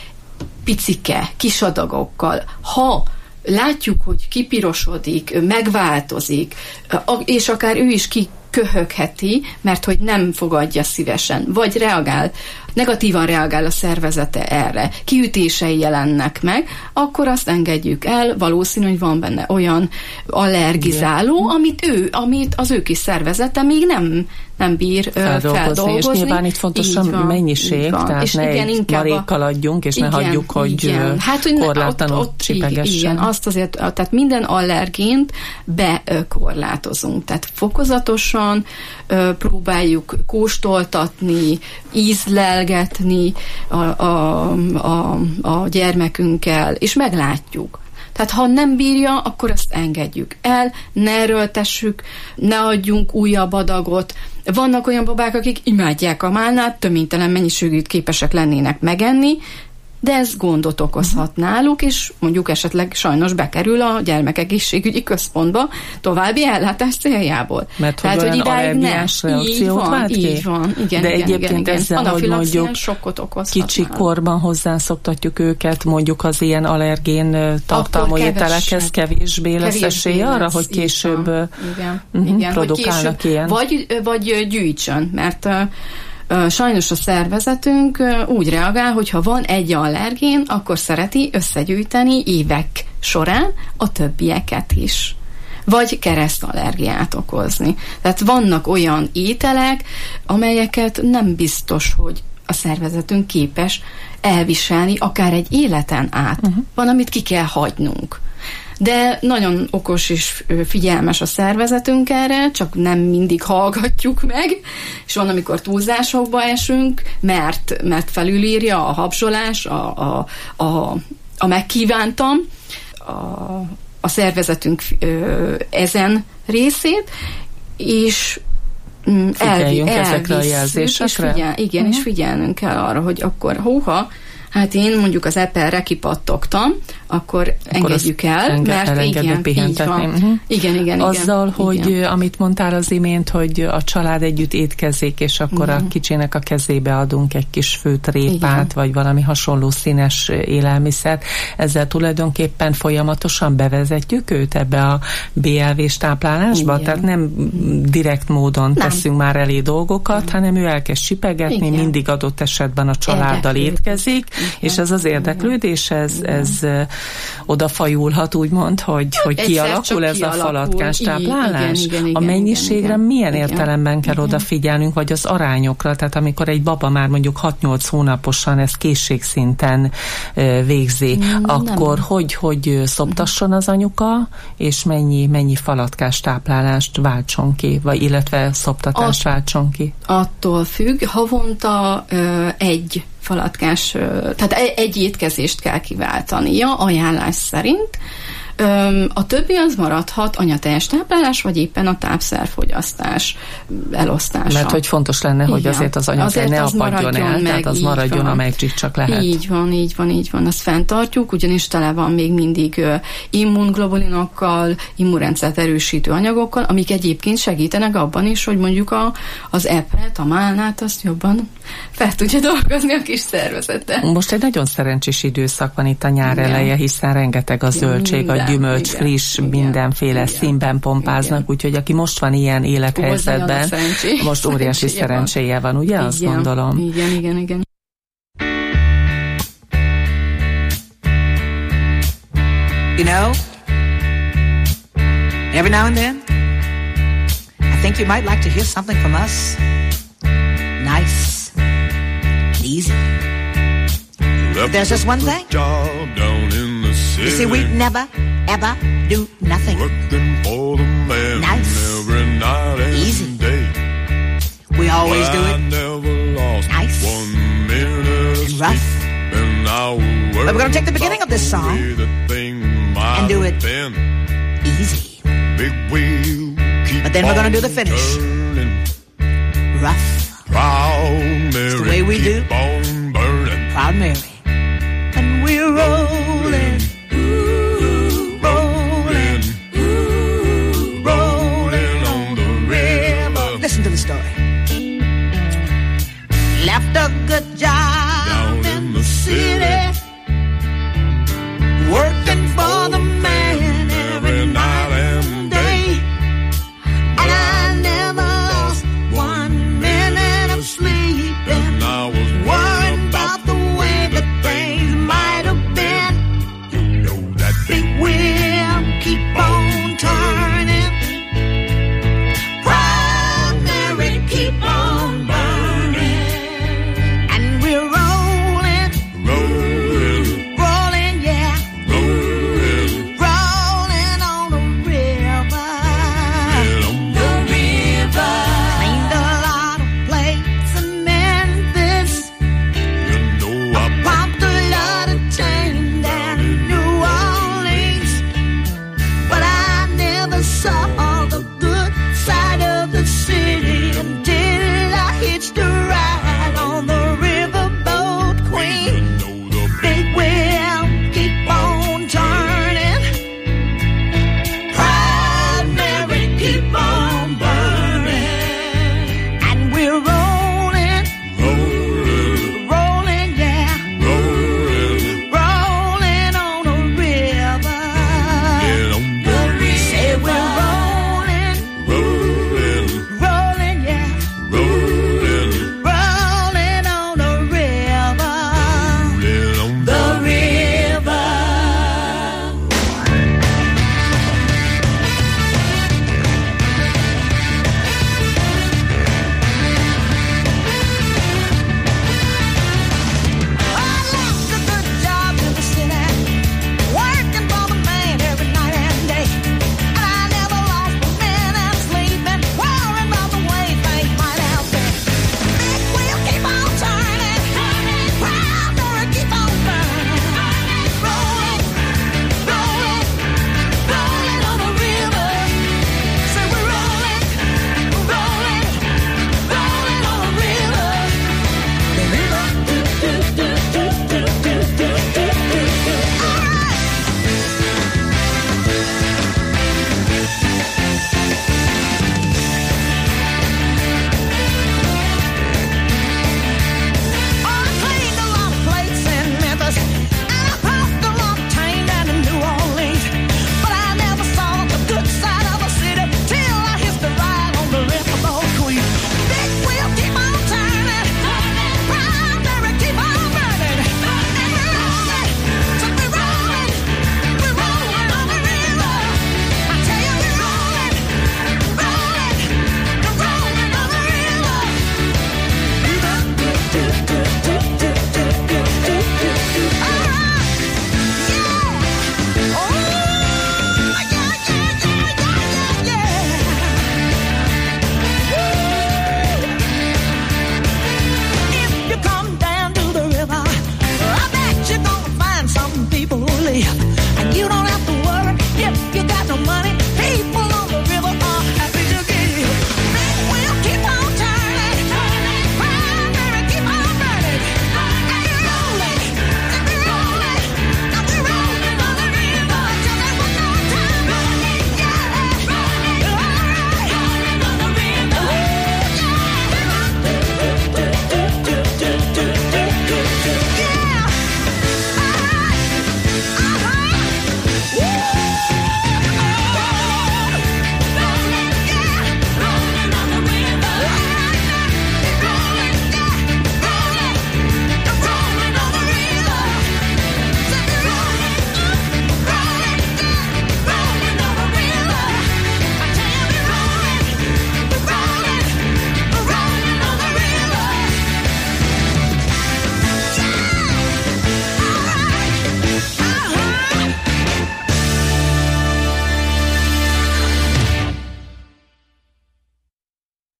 picike, kis adagokkal, ha látjuk, hogy kipirosodik, megváltozik, és akár ő is kiköhögheti, mert hogy nem fogadja szívesen, vagy reagál, negatívan reagál a szervezete erre, kiütései jelennek meg, akkor azt engedjük el, valószínű, hogy van benne olyan allergizáló, amit ő, amit az ő kis szervezete még nem, nem bír feldolgozni. feldolgozni. És nyilván itt fontos a mennyiség, tehát és ne igen, egy marékkal adjunk, és igen, ne hagyjuk, hogy hát, korlátlanul csipegessen. Igen, azt azért, tehát minden allergént bekorlátozunk, tehát fokozatosan próbáljuk kóstoltatni, ízlelgetni a, a, a, a gyermekünkkel, és meglátjuk. Tehát ha nem bírja, akkor azt engedjük el, ne erőltessük, ne adjunk újabb adagot. Vannak olyan babák, akik imádják a málnát, töménytelen mennyiségűt képesek lennének megenni, de ez gondot okozhat náluk, és mondjuk esetleg sajnos bekerül a gyermekegészségügyi központba további ellátás céljából. Mert Tehát, hogy, hogy allergiás reakciót van, vált ki? Így van, igen, de igen, egyébként igen, ezzel, igen. hogy mondjuk kicsi korban hozzászoktatjuk őket, mondjuk az ilyen allergén tartalmú ételekhez, kevésbé lesz esély arra, hogy később igen, uh-huh, igen, produkálnak hogy ilyen. Vagy, vagy gyűjtsön, mert sajnos a szervezetünk úgy reagál, hogy ha van egy allergén, akkor szereti összegyűjteni évek során a többieket is. Vagy keresztallergiát okozni. Tehát vannak olyan ételek, amelyeket nem biztos, hogy a szervezetünk képes elviselni akár egy életen át. Uh-huh. Van, amit ki kell hagynunk. De nagyon okos és figyelmes a szervezetünk erre, csak nem mindig hallgatjuk meg, és van, amikor túlzásokba esünk, mert, mert felülírja a habzsolás, a, a, a, a megkívántam, a a szervezetünk ö, ezen részét, és figyeljünk elvi, ezekre a jelzésekre. És figyel, igen, uh-huh. és figyelnünk kell arra, hogy akkor hóha, hát én mondjuk az Apple-re kipattogtam, akkor, akkor engedjük el, enge- mert igen, így van. Uh-huh. Igen, igen, Azzal, igen, hogy igen. amit mondtál az imént, hogy a család együtt étkezik, és akkor uh-huh. a kicsinek a kezébe adunk egy kis főtt répát, igen. vagy valami hasonló színes élelmiszert, ezzel tulajdonképpen folyamatosan bevezetjük őt ebbe a bé el vé-s táplálásba, igen. tehát nem direkt módon nem. teszünk már elé dolgokat, nem. hanem ő elkezd sipegetni, igen. mindig adott esetben a családdal étkezik, igen. és ez az érdeklődés, ez, ez odafajulhat, úgymond, hogy, hogy kialakul ez kialakul. a falatkás táplálás. Igen, igen, igen, a mennyiségre igen, milyen igen. értelemben kell igen. odafigyelnünk, vagy az arányokra, tehát amikor egy baba már mondjuk hat-nyolc hónaposan ezt készségszinten végzi, nem, akkor nem. hogy, hogy szoptasson az anyuka, és mennyi, mennyi falatkás táplálást váltson ki, vagy illetve szoptatást At, váltson ki? Attól függ, havonta ö, egy falatkás, tehát egy étkezést kell kiváltania ajánlás szerint. A többi az maradhat anyateljes táplálás, vagy éppen a tápszerfogyasztás elosztása. Mert hogy fontos lenne, hogy igen. azért az anyatej ne apadjon el, meg, tehát az maradjon, amelyik csak lehet. Így van, így van, így van. Azt fenntartjuk, ugyanis tele van még mindig uh, immunglobulinokkal, immunrendszert erősítő anyagokkal, amik egyébként segítenek abban is, hogy mondjuk a, az epret, a málnát, azt jobban fel tudja dolgozni a kis szervezete. Most egy nagyon szerencsés időszak van itt a nyár igen. eleje, hiszen rengeteg a zöldség, igen, a gyümölcs, igen, friss, igen, mindenféle igen, színben pompáznak, igen. úgyhogy aki most van ilyen élethelyzetben, most óriási szerencséje van, ugye? Igen, azt gondolom. Igen, igen, igen. You know, every now and then, I think you might like to hear something from us. Nice, easy. But there's just one thing. You see, we never, ever do nothing nice, easy. We always do it nice and rough. But we're going to take the beginning of this song and do it easy. But then we're going to do the finish rough. It's the way we do Proud Mary. And we're rolling, ooh, rolling, ooh, rolling on the river. Listen to the story. Left a good job down in the city, working for the man every night and day, and I never lost one minute of sleep, and I was worried about the way that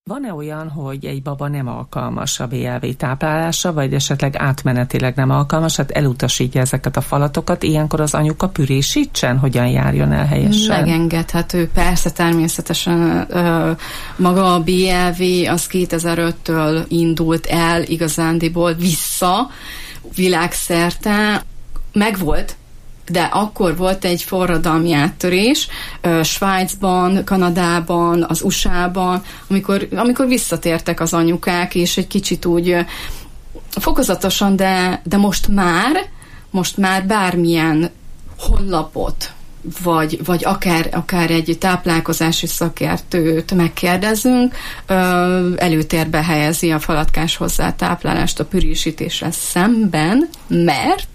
Van-e olyan, hogy egy baba nem alkalmas a bé el vé táplálásra, vagy esetleg átmenetileg nem alkalmas, hát elutasítja ezeket a falatokat, ilyenkor az anyuka pürésítsen, hogyan járjon el helyesen? Megengedhető, persze, természetesen maga a bé el vé az kétezer-öttől indult el igazándiból vissza világszerte, megvolt, de akkor volt egy forradalmi áttörés Svájcban, Kanadában, az u es á-ban, amikor, amikor visszatértek az anyukák, és egy kicsit úgy fokozatosan, de, de most már, most már bármilyen honlapot, vagy, vagy akár, akár egy táplálkozási szakértőt megkérdezünk, előtérbe helyezi a falatkás hozzátáplálást a pürésítésre szemben, mert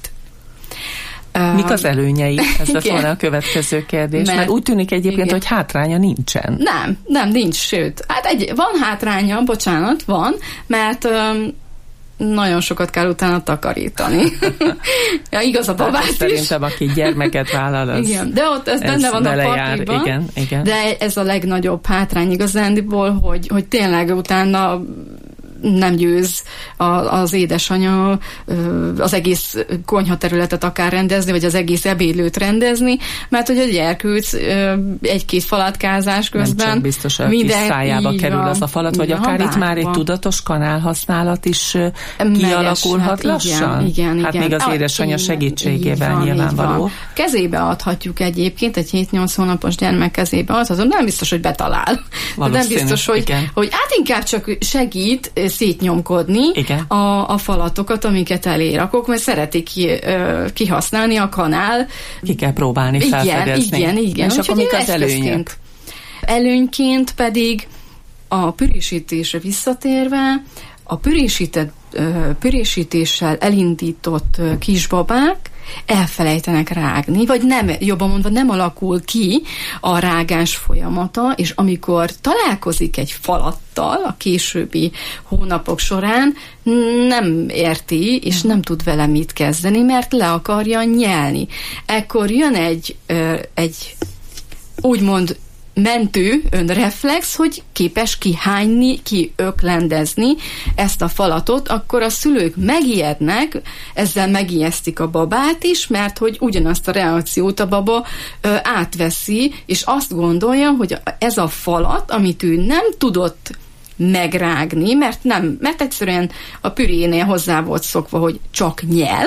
mik az előnyei? Ez lett volna a következő kérdés. Mert, mert úgy tűnik egyébként, igen, hogy hátránya nincsen. Nem, nem, nincs, sőt. Hát egy, van hátránya, bocsánat, van, mert um, nagyon sokat kell utána takarítani. Ja, igaz a babát is. Szerintem, aki gyermeket vállal, az igen, de ott ez, ez benne van a pakliban. Igen, igen. De ez a legnagyobb hátrány igazándiból, hogy, hogy tényleg utána nem győz az édesanyja az egész konyhaterületet akár rendezni, vagy az egész ebédlőt rendezni, mert hogy a gyerkőc egy-két falatkázás közben nem csak biztos, hogy minden szájába kerül van, az a falat, vagy akár itt már egy tudatos kanálhasználat is kialakulhat hát lassan? Igen, igen, hát igen. még az édesanyja segítségével van, nyilvánvaló. Kezébe adhatjuk egyébként, egy hét-nyolc hónapos gyermek kezébe adhatom, nem biztos, hogy betalál. Nem biztos, hogy, hogy hát inkább csak segít szétnyomkodni a, a falatokat, amiket elérakok, mert szeretik ki, uh, kihasználni a kanál. Ki kell próbálni felfedezni. Igen, igen, igen. És akkor mik az előnyök? Előnyként pedig a pürésítésre visszatérve, a pürésített, uh, pürésítéssel elindított uh, kisbabák elfelejtenek rágni, vagy nem, jobban mondva nem alakul ki a rágás folyamata, és amikor találkozik egy falattal a későbbi hónapok során, nem érti, és nem tud vele mit kezdeni, mert le akarja nyelni. Ekkor jön egy, egy úgymond mentő önreflex, hogy képes kihányni, kiöklendezni ezt a falatot, akkor a szülők megijednek, ezzel megijesztik a babát is, mert hogy ugyanazt a reakciót a baba ö, átveszi, és azt gondolja, hogy ez a falat, amit ő nem tudott megrágni, mert nem, mert egyszerűen a pürénél hozzá volt szokva, hogy csak nyel,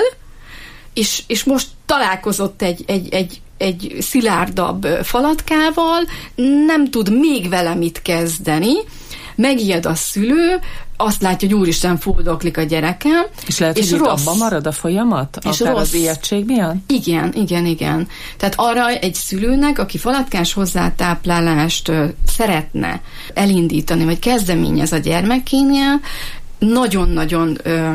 és, és most találkozott egy, egy, egy egy szilárdabb falatkával, nem tud még vele mit kezdeni, megijed a szülő, azt látja, hogy úristen, fuldoklik a gyerekem. És lehet, és hogy rossz. Abban marad a folyamat? És akár rossz. Az ijegység miatt? Igen, igen, igen. Tehát arra egy szülőnek, aki falatkás hozzátáplálást ö, szeretne elindítani, vagy kezdeményez a gyermekénél, nagyon-nagyon ö,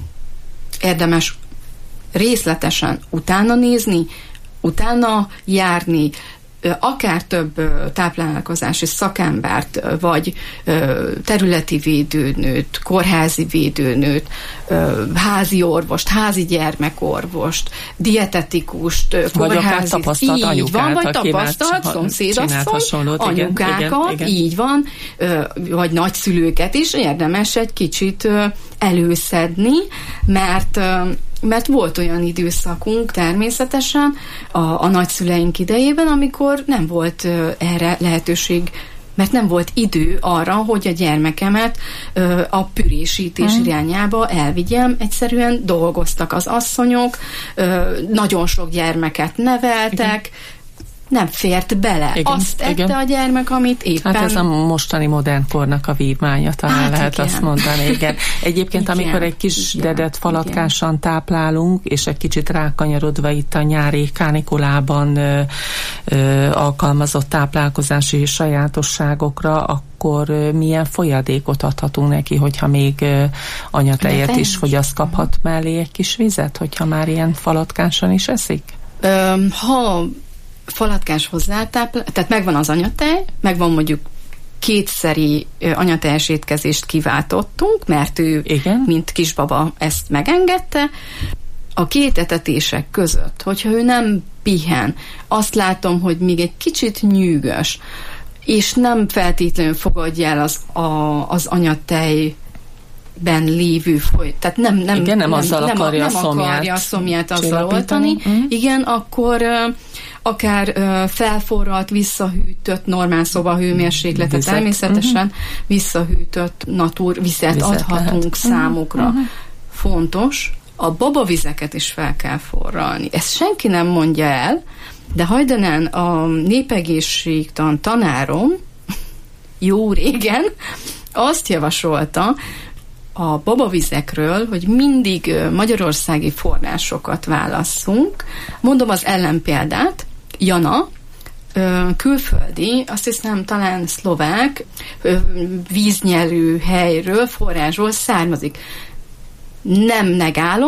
érdemes részletesen utána nézni, utána járni, akár több táplálkozási szakembert, vagy területi védőnőt, kórházi védőnőt, házi orvost, házi gyermekorvost, dietetikust, vagy kórházi... tapasztalt így anyukát, van, vagy tapasztalt szomszédasszony, anyukákat, igen, igen, így van, vagy nagyszülőket is érdemes egy kicsit előszedni, mert mert volt olyan időszakunk természetesen a, a nagyszüleink idejében, amikor nem volt uh, erre lehetőség, mert nem volt idő arra, hogy a gyermekemet uh, a pürésítés hmm. irányába elvigyem. Egyszerűen dolgoztak az asszonyok, uh, nagyon sok gyermeket neveltek, igen. Nem fért bele. Igen, azt ette igen. a gyermek, amit éppen... Hát ez a mostani modern kornak a vívmánya, talán hát lehet igen. azt mondani. Igen. Egyébként, igen. amikor egy kis igen. dedet falatkásan igen. táplálunk, és egy kicsit rákanyarodva itt a nyári kánikulában ö, ö, alkalmazott táplálkozási sajátosságokra, akkor ö, milyen folyadékot adhatunk neki, hogyha még ö, anyatejet is, hogy azt kaphat mellé egy kis vizet, hogyha már ilyen falatkásan is eszik? Ö, ha falatkás hozzátáplál, tehát megvan az anyatej, megvan mondjuk kétszeri anyateljes étkezést kiváltottunk, mert ő, igen. mint kisbaba ezt megengedte. A két etetések között, hogyha ő nem pihen, azt látom, hogy még egy kicsit nyűgös, és nem feltétlenül fogadja el az, a, az anyatej ben lévő foly, tehát nem, nem, igen, nem, nem azzal nem, akarja, nem a szomját akarja a szomját azzal oltani. Mm. Igen, akkor uh, akár uh, felforralt, visszahűtött, normál szobahőmérsékletet, vizet. természetesen uh-huh. visszahűtött natur vizet, vizet adhatunk lehet. Számukra. Uh-huh. Fontos, a babavizeket is fel kell forralni. Ezt senki nem mondja el, de hajdanán a népegészségtan tanárom jó régen azt javasolta a babavizekről, hogy mindig magyarországi forrásokat válasszunk. Mondom az ellenpéldát, Jana, külföldi, azt hiszem talán szlovák víznyelő helyről, forrásról származik. Nem negálom,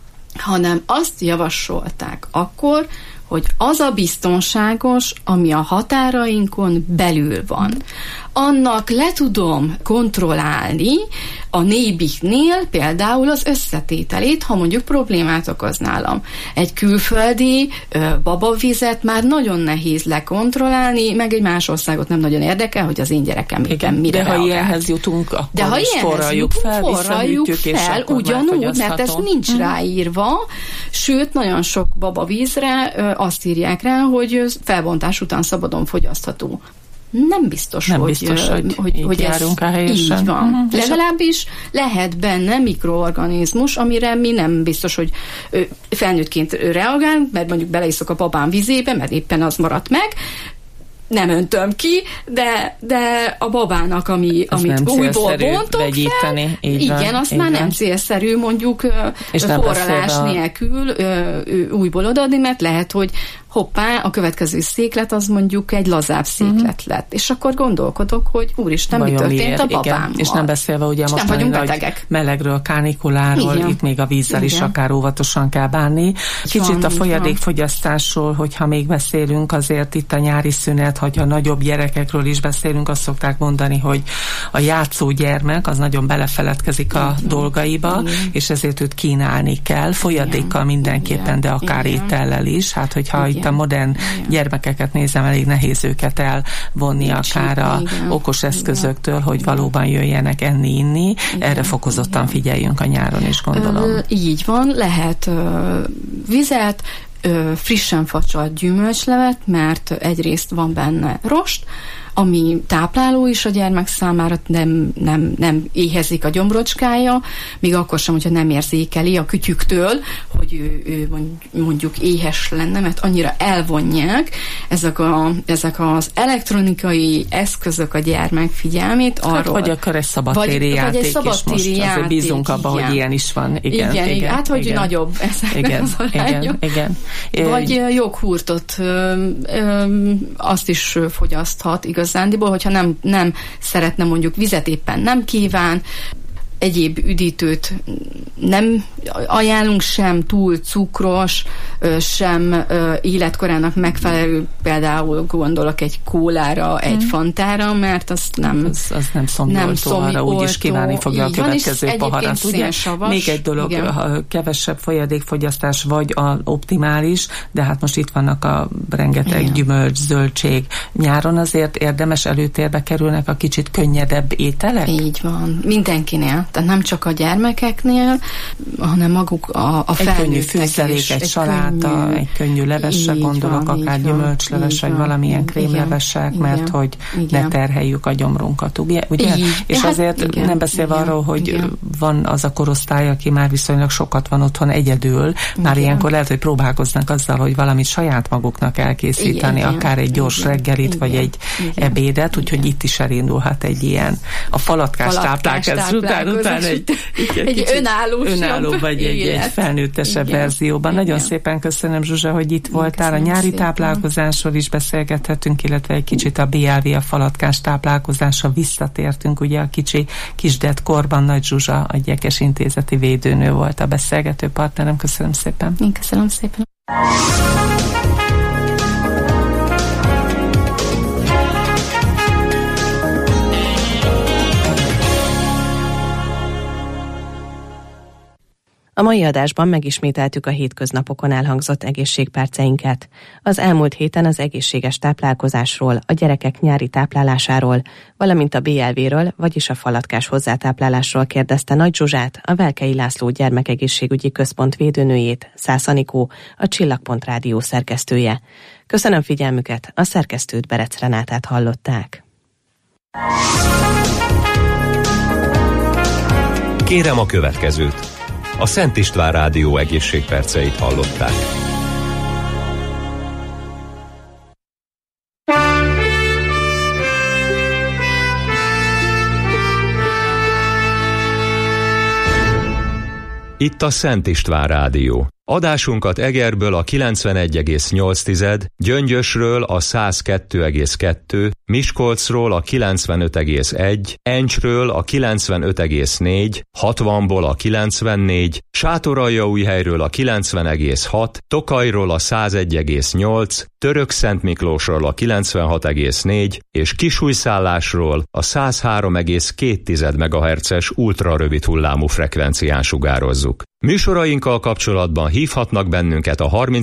hanem azt javasolták akkor, hogy az a biztonságos, ami a határainkon belül van. Annak le tudom kontrollálni a nébiknél például az összetételét, ha mondjuk problémát okoz nálam. Egy külföldi ö, babavizet már nagyon nehéz lekontrollálni, meg egy más országot nem nagyon érdekel, hogy az én gyerekem igen, mire De reagál. ha ilyenhez jutunk, akkor De ha is forraljuk fel, forraljuk fel ugyanúgy, mert ez nincs mm. ráírva, sőt, nagyon sok babavízre ö, azt írják rá, hogy felbontás után szabadon fogyasztható. Nem biztos, nem hogy, biztos, hogy, hogy, hogy ez így van. Uh-huh. Legalábbis lehet benne mikroorganizmus, amire mi nem biztos, hogy felnőttként reagálunk, mert mondjuk beleiszok a babám vizébe, mert éppen az maradt meg, nem öntöm ki, de, de a babának, ami, amit újból bontok fel, igen, azt már nem célszerű mondjuk forralás nélkül újból odaadni, mert lehet, hogy hoppá, a következő széklet az mondjuk egy lazább széklet uh-huh. lett. És akkor gondolkodok, hogy úristen, mi történt miért? A babámmal. És nem beszélve ugye és most nem vagyunk betegek. Melegről, kánikuláról, igen. Itt még a vízzel igen. is akár óvatosan kell bánni. Kicsit van, a folyadékfogyasztásról, hogyha még beszélünk, azért itt a nyári szünet, hogyha nagyobb gyerekekről is beszélünk, azt szokták mondani, hogy a játszó gyermek az nagyon belefeledkezik a igen. dolgaiba, igen. és ezért őt kínálni kell, folyadékkal igen. mindenképpen, de akár igen. étellel is. Hát, hogyha igen. itt a modern igen. gyermekeket nézem, elég nehéz őket elvonni nincs akár a igen. okos eszközöktől, igen. hogy valóban jöjjenek enni, inni. Igen. Erre fokozottan igen. figyeljünk a nyáron is, gondolom. Ö, így van, lehet ö, vizet, ö, frissen facsalt gyümölcslevet, mert egyrészt van benne rost, ami tápláló is a gyermek számára, nem, nem, nem éhezik a gyomrocskája, még akkor sem, hogyha nem érzékeli a kütyüktől, hogy ő, ő mondjuk éhes lenne, mert annyira elvonják ezek, a, ezek az elektronikai eszközök a gyermek figyelmét arról. Hát, vagy akár egy szabadtéri játék, vagy egy szabadtéri is most azért bízunk abba, igen. hogy ilyen is van. Igen, igen, igen, hát, hogy igen. nagyobb ezek igen, az arányok. Igen, igen. Vagy joghurtot, ö, ö, azt is fogyaszthat igazándiból, hogyha nem, nem szeretne mondjuk vizet éppen nem kíván, egyéb üdítőt nem ajánlunk, sem túl cukros, sem életkorának megfelelő, például gondolok egy kólára, egy hmm. fantára, mert azt nem az, az nem szomjoltó, arra úgyis kívánni fogja a következő poharat. Ugye? Még egy dolog, ha kevesebb folyadékfogyasztás vagy a optimális, de hát most itt vannak a rengeteg igen. gyümölcs, zöldség. Nyáron azért érdemes előtérbe kerülnek a kicsit könnyedebb ételek? Így van. Mindenkinél. Tehát nem csak a gyermekeknél, hanem maguk a, a felnőttek is. Egy könnyű fűszerék, egy saláta, könnyű, egy könnyű levesre gondolok, van, akár gyümölcsleves, vagy valamilyen krémlevesek, igen, mert hogy igen. ne terheljük a gyomrunkat, ugye? ugye? És hát, azért igen, nem beszélve igen, arról, hogy igen. van az a korosztály, aki már viszonylag sokat van otthon egyedül, már igen. ilyenkor lehet, hogy próbálkoznak azzal, hogy valamit saját maguknak elkészíteni, igen, akár egy gyors igen, reggelit, igen, vagy egy igen, ebédet, úgyhogy itt is elindulhat egy ilyen a falatkás táplálkozás után, után egy, egy, egy önálló, önálló vagy egy, egy felnőttesebb igen, verzióban. Igen. Nagyon szépen köszönöm, Zsuzsa, hogy itt voltál. Köszönöm a nyári szépen. Táplálkozásról is beszélgethetünk, illetve egy kicsit a bé el vé, a falatkás táplálkozásra visszatértünk. Ugye a kicsi kisdet korban Nagy Zsuzsa, a Gyekes Intézeti védőnő volt a beszélgető partnerem. Köszönöm szépen. Én köszönöm szépen. A mai adásban megismételtük a hétköznapokon elhangzott egészségperceinket. Az elmúlt héten az egészséges táplálkozásról, a gyerekek nyári táplálásáról, valamint a bé el vé-ről, vagyis a falatkás hozzátáplálásról kérdezte Nagy Zsuzsát, a Velkei László Gyermekegészségügyi Központ védőnőjét, Szász Anikó, a Csillagpont Rádió szerkesztője. Köszönöm figyelmüket, a szerkesztőt, Berec Renátát hallották. Kérem a következőt. A Szent István Rádió egészségperceit hallották. Itt a Szent István Rádió. Adásunkat Egerből a kilencvenegy egész nyolc, Gyöngyösről a száz kettő egész kettő, Miskolcról a kilencvenöt egész egy, Encsről a kilencvenöt egész négy, hatvanból a kilencvennégy, Sátoraljaújhelyről a kilencven egész hat, Tokajról a száz egy egész nyolc, Törökszentmiklósról a kilencvenhat egész négy és Kisújszállásról a száz három egész két megahertzes ultrarövid hullámú frekvencián sugározzuk. Műsorainkkal kapcsolatban hívhatnak bennünket a harminc